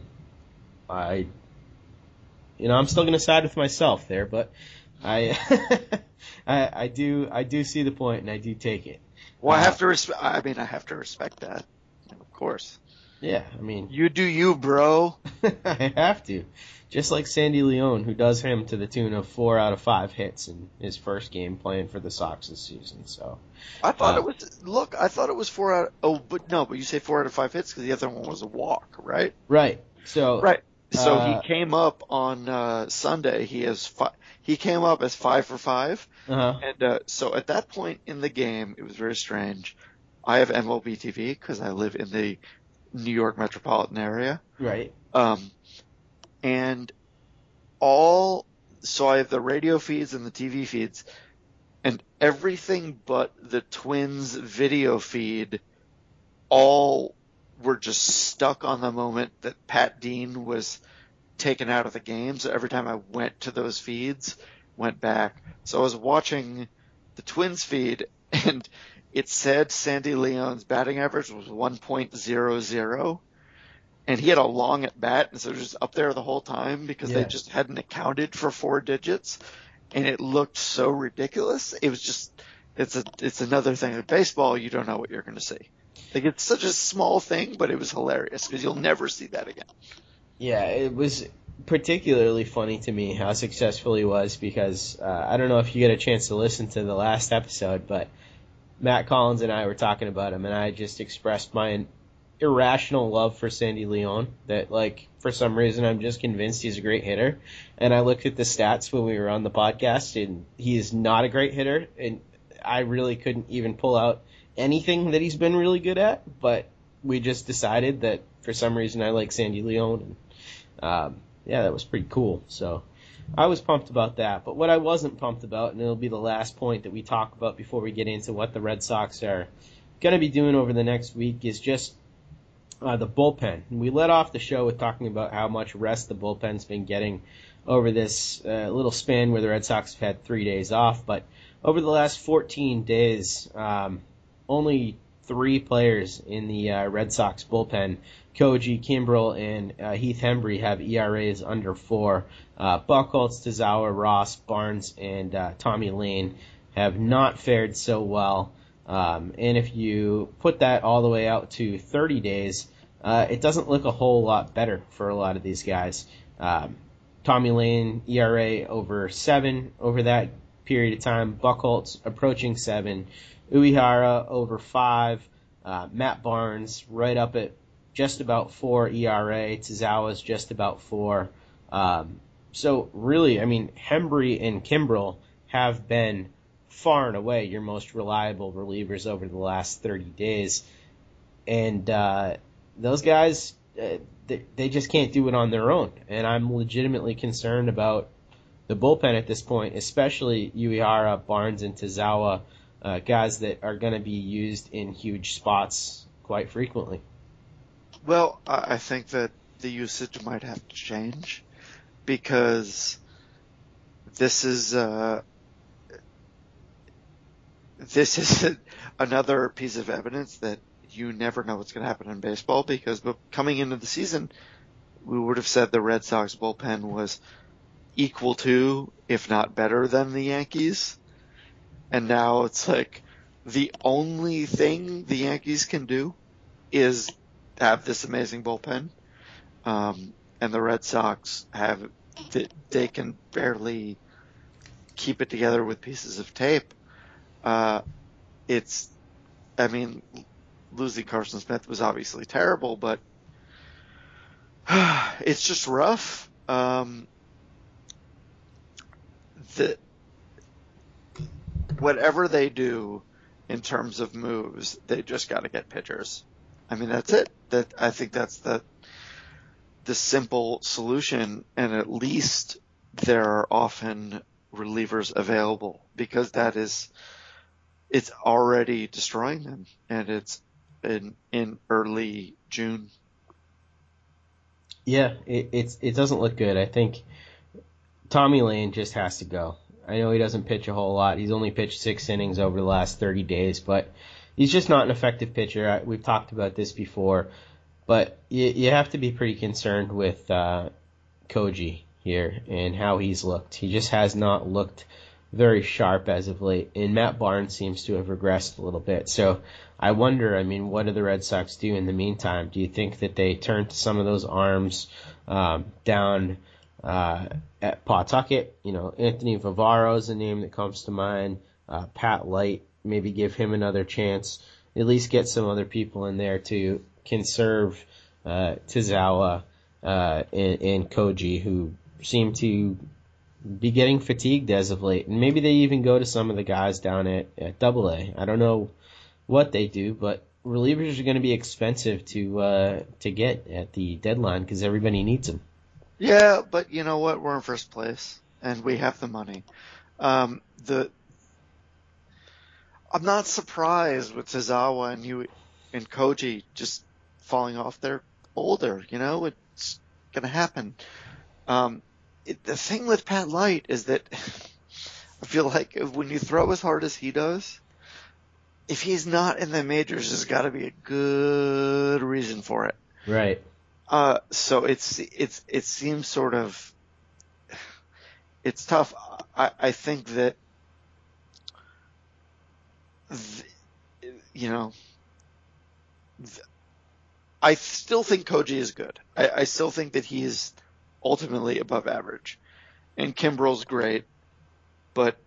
I'm still gonna side with myself there, but I I do see the point, and I do take it. Well, I have to respect that, of course. Yeah, I mean, you do you, bro. I have to. Just like Sandy Leon, who does him to the tune of 4 out of 5 hits in his first game playing for the Sox this season. So I thought it was 4 out. But you say 4 out of 5 hits because the other one was a walk, right? Right. So he came up on Sunday. He came up as 5 for 5, and so at that point in the game, it was very strange. I have MLB TV because I live in the New York metropolitan area. Right. And so I have the radio feeds and the TV feeds, and everything but the Twins video feed all were just stuck on the moment that Pat Dean was taken out of the game. So every time I went to those feeds, went back. So I was watching the Twins feed, and it said Sandy Leon's batting average was 1.00. And he had a long at bat, and so it was just up there the whole time because they just hadn't accounted for 4 digits, and it looked so ridiculous. It was just, it's another thing with baseball. You don't know what you're going to see. Like, it's such a small thing, but it was hilarious because you'll never see that again. Yeah, it was particularly funny to me how successful he was because I don't know if you get a chance to listen to the last episode, but Matt Collins and I were talking about him, and I just expressed my irrational love for Sandy Leon, that, like, for some reason I'm just convinced he's a great hitter. And I looked at the stats when we were on the podcast, and he is not a great hitter, and I really couldn't even pull out anything that he's been really good at, but we just decided that for some reason I like Sandy Leon, and that was pretty cool. So I was pumped about that. But what I wasn't pumped about, and it'll be the last point that we talk about before we get into what the Red Sox are going to be doing over the next week, is just the bullpen. And we led off the show with talking about how much rest the bullpen's been getting over this little span where the Red Sox have had 3 days off. But over the last 14 days, only 3 players in the Red Sox bullpen, Koji, Kimbrel, and Heath Hembree, have ERAs under 4. Buchholz, Tazawa, Ross, Barnes, and Tommy Lane have not fared so well. And if you put that all the way out to 30 days, it doesn't look a whole lot better for a lot of these guys. Tommy Lane, ERA over 7 over that period of time. Buchholz approaching 7. Uehara over 5. Matt Barnes right up at just about 4 ERA. Tazawa's just about 4. So really, I mean, Hembree and Kimbrel have been far and away your most reliable relievers over the last 30 days. And those guys, they just can't do it on their own. And I'm legitimately concerned about the bullpen at this point, especially Uehara, Barnes, and Tazawa, guys that are going to be used in huge spots quite frequently. Well, I think that the usage might have to change because this is another piece of evidence that you never know what's going to happen in baseball, because coming into the season, we would have said the Red Sox bullpen was equal to, if not better than, the Yankees. And now it's like the only thing the Yankees can do is have this amazing bullpen. And the Red Sox they can barely keep it together with pieces of tape. Losing Carson Smith was obviously terrible, but it's just rough. Whatever they do in terms of moves, they just got to get pitchers. I mean, that's it. I think that's the simple solution, and at least there are often relievers available because it's already destroying them, and it's in early June. Yeah, it doesn't look good. I think Tommy Lane just has to go. I know he doesn't pitch a whole lot. He's only pitched 6 innings over the last 30 days, but he's just not an effective pitcher. We've talked about this before, but you have to be pretty concerned with Koji here and how he's looked. He just has not looked very sharp as of late, and Matt Barnes seems to have regressed a little bit. So I wonder, I mean, what do the Red Sox do in the meantime? Do you think that they turn to some of those arms down at Pawtucket? You know, Anthony Vivaro is a name that comes to mind. Pat Light, maybe give him another chance. At least get some other people in there to conserve Tazawa and Koji, who seem to be getting fatigued as of late. And maybe they even go to some of the guys down at AA. I don't know what they do, but relievers are going to be expensive to get at the deadline because everybody needs them. Yeah, but you know what? We're in first place, and we have the money. I'm not surprised with Tazawa and Koji just falling off. They're older, you know. It's gonna happen. The thing with Pat Light is that I feel like when you throw as hard as he does, if he's not in the majors, there's got to be a good reason for it. Right. So it seems sort of, it's tough. I think that, I still think Koji is good. I still think that he is ultimately above average, and Kimbrel's great, but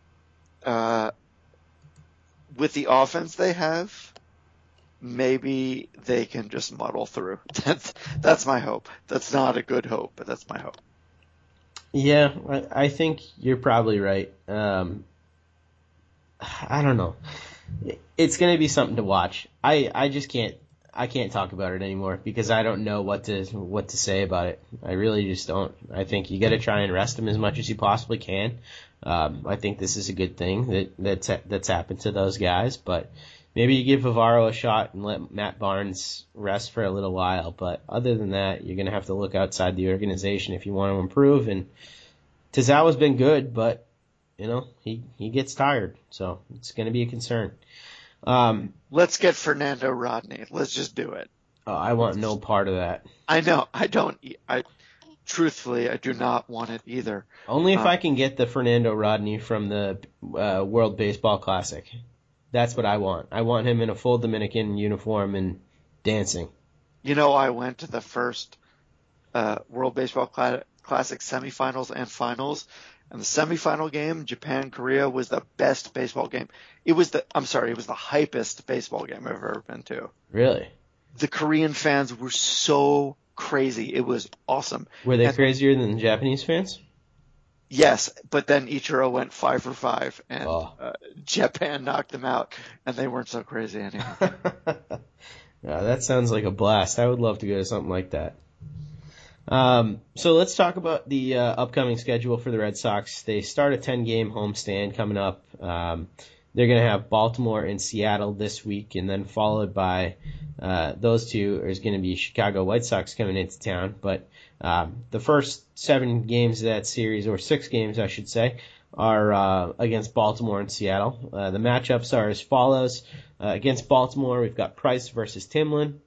with the offense they have, maybe they can just muddle through. That's my hope. That's not a good hope, but that's my hope. Yeah, I think you're probably right. I don't know. It's going to be something to watch. I just can't talk about it anymore because I don't know what to say about it. I really just don't. I think you got to try and rest him as much as you possibly can. I think this is a good thing that's happened to those guys, but maybe you give Vivaro a shot and let Matt Barnes rest for a little while. But other than that, you're going to have to look outside the organization if you want to improve. And Tazawa's been good, but you know he gets tired, so it's going to be a concern. Let's get Fernando Rodney. Let's just do it. I want no part of that. I know. I don't. Truthfully, I do not want it either. Only if I can get the Fernando Rodney from the World Baseball Classic. That's what I want. I want him in a full Dominican uniform and dancing. You know, I went to the first World Baseball Classic semifinals and finals. And the semifinal game, Japan-Korea, was the best baseball game. It was the hypest baseball game I've ever been to. Really? The Korean fans were so crazy. It was awesome. Were they crazier than the Japanese fans? Yes, but then Ichiro went 5 for 5, and Japan knocked them out, and they weren't so crazy anymore. Yeah, that sounds like a blast. I would love to go to something like that. So let's talk about the upcoming schedule for the Red Sox. They start a 10-game homestand coming up. They're going to have Baltimore and Seattle this week, and then followed by those two is going to be Chicago White Sox coming into town. But the first 7 games of that series, or 6 games, I should say, are against Baltimore and Seattle. The matchups are as follows. Against Baltimore, we've got Price versus Tillman.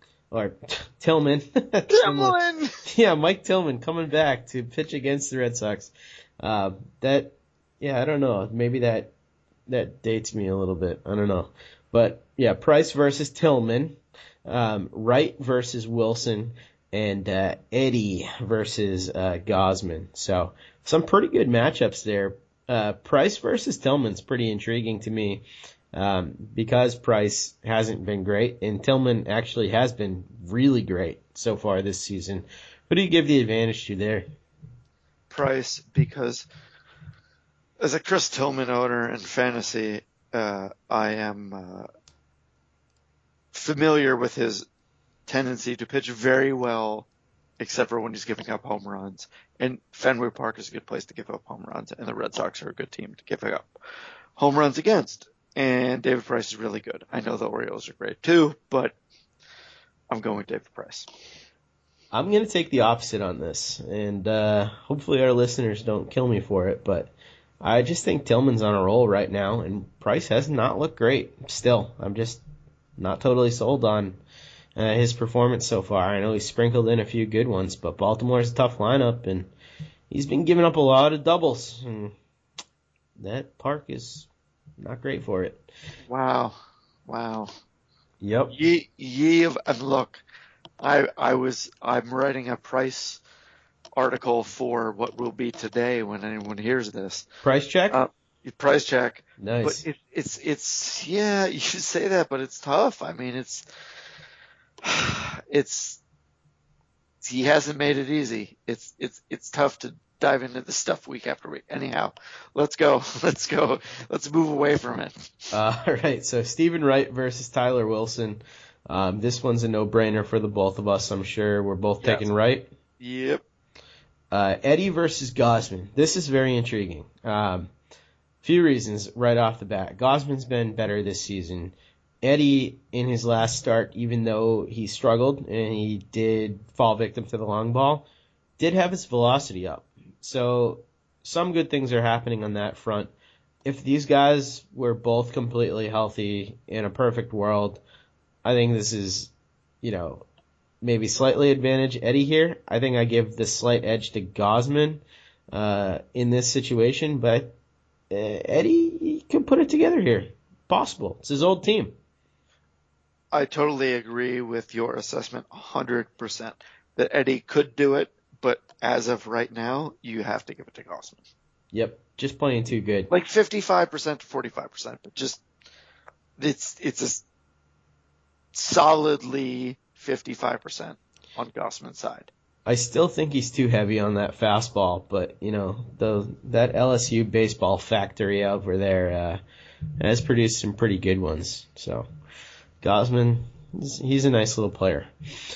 Tillman! Yeah, Mike Tillman coming back to pitch against the Red Sox. I don't know. Maybe that dates me a little bit. I don't know. But, yeah, Price versus Tillman, Wright versus Wilson, and Eddie versus Gausman. So some pretty good matchups there. Price versus Tillman's pretty intriguing to me because Price hasn't been great, and Tillman actually has been really great so far this season. Who do you give the advantage to there? Price, because as a Chris Tillman owner in fantasy, I am familiar with his tendency to pitch very well, except for when he's giving up home runs. And Fenway Park is a good place to give up home runs, and the Red Sox are a good team to give up home runs against. And David Price is really good. I know the Orioles are great too, but I'm going with David Price. I'm going to take the opposite on this, and hopefully our listeners don't kill me for it, but I just think Tillman's on a roll right now, and Price has not looked great still. I'm just not totally sold on his performance so far. I know he's sprinkled in a few good ones, but Baltimore's a tough lineup, and he's been giving up a lot of doubles, and that park is not great for it. Wow. Yep. And look, I'm writing a Price article for what will be today when anyone hears this. Price check? Price check. Nice. But it's yeah, you should say that, but it's tough. I mean, he hasn't made it easy. It's tough to dive into this stuff week after week. Anyhow, let's go. Let's move away from it. All right. So Stephen Wright versus Tyler Wilson. This one's a no-brainer for the both of us. I'm sure we're both taking Wright. Yep. Eddie versus Gausman. This is very intriguing. Few reasons right off the bat. Gausman's been better this season. Eddie, in his last start, even though he struggled and he did fall victim to the long ball, did have his velocity up. So some good things are happening on that front. If these guys were both completely healthy in a perfect world, I think this is, maybe slightly advantage Eddie here. I think I give the slight edge to Gausman in this situation, but Eddie can put it together here. Possible. It's his old team. I totally agree with your assessment 100% that Eddie could do it, but as of right now, you have to give it to Gausman. Yep, just playing too good. Like 55% to 45%, but just it's a solidly 55% on Gausman's side. I still think he's too heavy on that fastball, but that LSU baseball factory over there has produced some pretty good ones. So Gausman, he's a nice little player.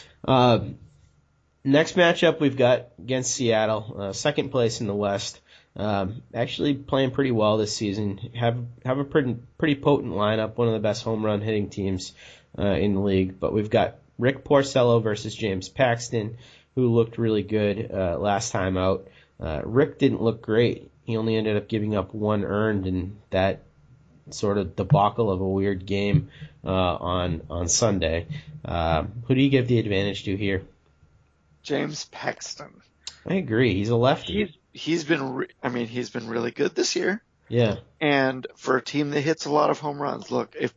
Next matchup we've got against Seattle, second place in the West. Actually playing pretty well this season. Have a pretty potent lineup, one of the best home run hitting teams in the league. But we've got Rick Porcello versus James Paxton, who looked really good last time out. Rick didn't look great. He only ended up giving up one earned in that sort of debacle of a weird game on Sunday. Who do you give the advantage to here? James Paxton. I agree. He's a lefty. He's been really good this year. Yeah. And for a team that hits a lot of home runs, look, if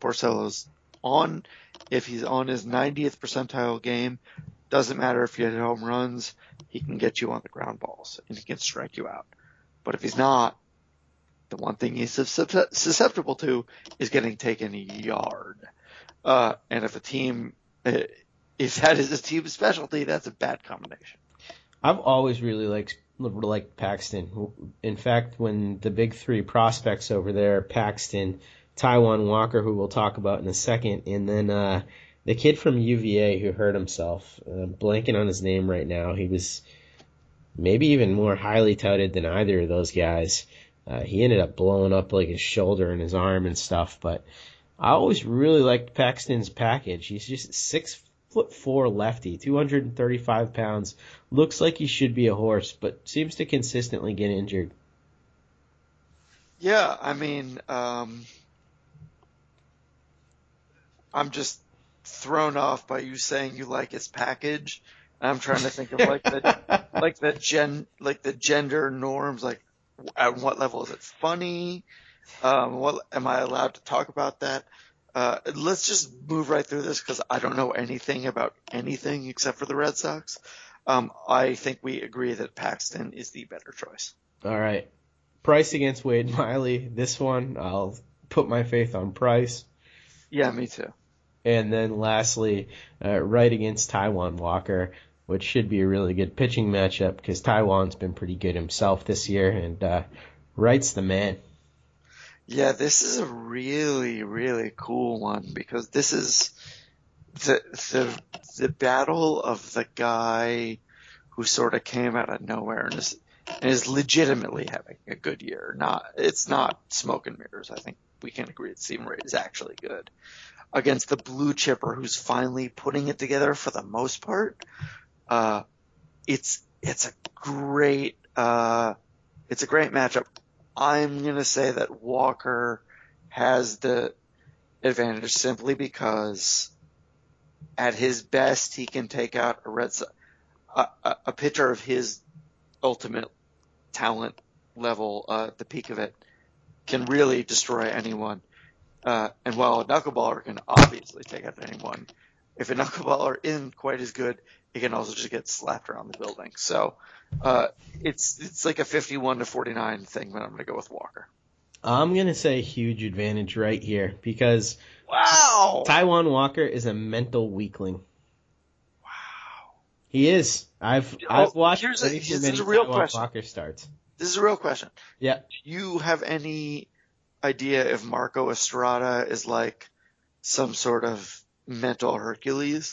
he's on his 90th percentile game, doesn't matter if you hit home runs, he can get you on the ground balls and he can strike you out. But if he's not, the one thing he's susceptible to is getting taken a yard. And if that is a team specialty, that's a bad combination. I've always really liked Paxton. In fact, when the big three prospects over there, Paxton, Taijuan Walker, who we'll talk about in a second, and then the kid from UVA who hurt himself, blanking on his name right now. He was maybe even more highly touted than either of those guys. He ended up blowing up like his shoulder and his arm and stuff, but I always really liked Paxton's package. He's just 6'4" lefty, 235 pounds. Looks like he should be a horse, but seems to consistently get injured. Yeah, I mean, I'm just thrown off by you saying you like his package. And I'm trying to think of the gender norms, like at what level is it funny? What am I allowed to talk about that? Let's just move right through this because I don't know anything about anything except for the Red Sox. I think we agree that Paxton is the better choice. All right. Price against Wade Miley. This one, I'll put my faith on Price. Yeah, me too. And then lastly, Wright against Taijuan Walker, which should be a really good pitching matchup because Taijuan's been pretty good himself this year, and Wright's the man. Yeah, this is a really, really cool one because this is the battle of the guy who sort of came out of nowhere and is legitimately having a good year. It's not smoke and mirrors. I think we can agree that Stephen Ray is actually good against the blue chipper who's finally putting it together for the most part. It's a great matchup. I'm gonna say that Walker has the advantage simply because at his best he can take out a pitcher of his ultimate talent level, the peak of it, can really destroy anyone. And while a knuckleballer can obviously take out anyone, if a knuckleballer isn't quite as good, he can also just get slapped around the building. So it's like a 51-49 thing, but I'm going to go with Walker. I'm going to say huge advantage right here because wow, Taijuan Walker is a mental weakling. Wow. He is. I've watched this is a real question. Walker starts. This is a real question. Yeah. Do you have any idea if Marco Estrada is like some sort of mental Hercules?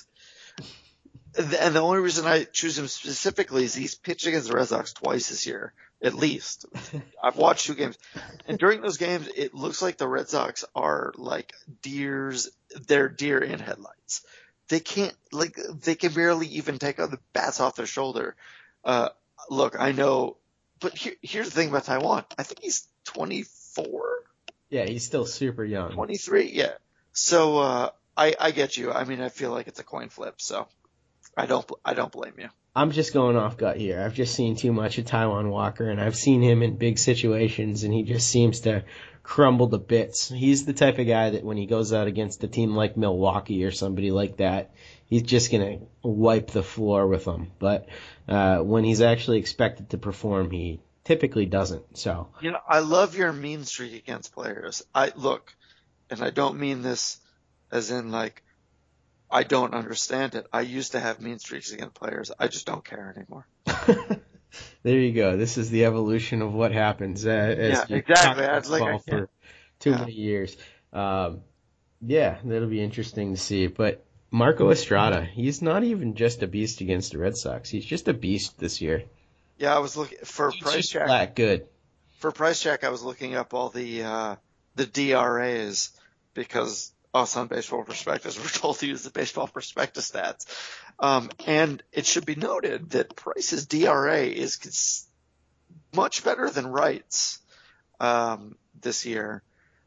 And the only reason I choose him specifically is he's pitched against the Red Sox twice this year, at least. I've watched 2 games. And during those games, it looks like the Red Sox are like they're deer in headlights. They can barely even take the bats off their shoulder. Look, I know, but here's the thing about Taijuan. I think he's 24. Yeah, he's still super young. 23, yeah. So I get you. I mean, I feel like it's a coin flip, so I don't blame you. I'm just going off gut here. I've just seen too much of Taijuan Walker, and I've seen him in big situations, and he just seems to crumble to bits. He's the type of guy that when he goes out against a team like Milwaukee or somebody like that, he's just going to wipe the floor with them. But when he's actually expected to perform, he typically doesn't. So I love your mean streak against players. And I don't mean this as in like I don't understand it. I used to have mean streaks against players. I just don't care anymore. There you go. This is the evolution of what happens. Yeah, exactly. For too many years. That'll be interesting to see. But Marco Estrada, he's not even just a beast against the Red Sox. He's just a beast this year. Yeah, I was looking for price check. Flat good. For price check, I was looking up all the DRAs because us on Baseball Prospectus were told to use the Baseball Prospectus stats. And it should be noted that Price's DRA is much better than Wright's this year.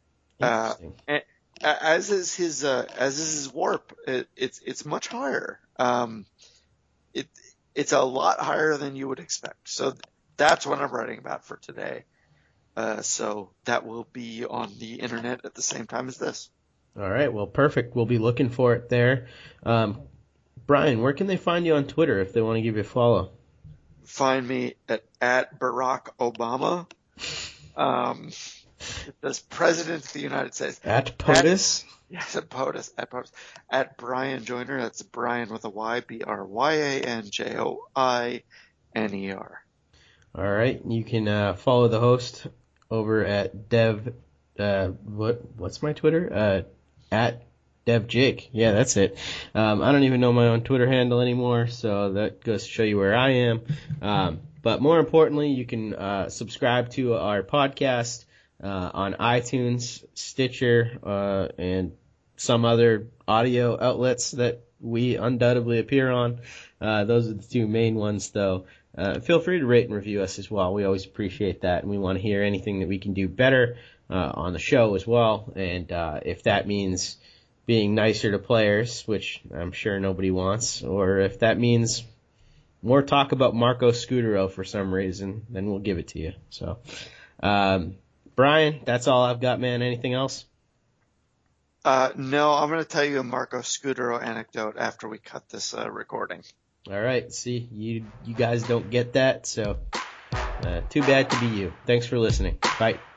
As is his WARP. It's much higher. It's a lot higher than you would expect. So that's what I'm writing about for today. So that will be on the internet at the same time as this. All right. Well, perfect. We'll be looking for it there. Brian, where can they find you on Twitter if they want to give you a follow? Find me at Barack Obama. As President of the United States. At POTUS? Yes, at POTUS. At Brian Joyner. That's Brian with a Y, BRYANJOINER. All right. You can follow the host over at Dev. What's my Twitter? At DevJake. Yeah, that's it. I don't even know my own Twitter handle anymore, so that goes to show you where I am. But more importantly, you can subscribe to our podcast on iTunes, Stitcher, and some other audio outlets that we undoubtedly appear on. Those are the 2 main ones, though. Feel free to rate and review us as well. We always appreciate that, and we want to hear anything that we can do better on the show as well. And if that means being nicer to players, which I'm sure nobody wants, or if that means more talk about Marco Scutaro for some reason, then we'll give it to you. So, Brian, that's all I've got, man. Anything else? No, I'm going to tell you a Marco Scutaro anecdote after we cut this recording. All right. See, you guys don't get that, so too bad to be you. Thanks for listening. Bye.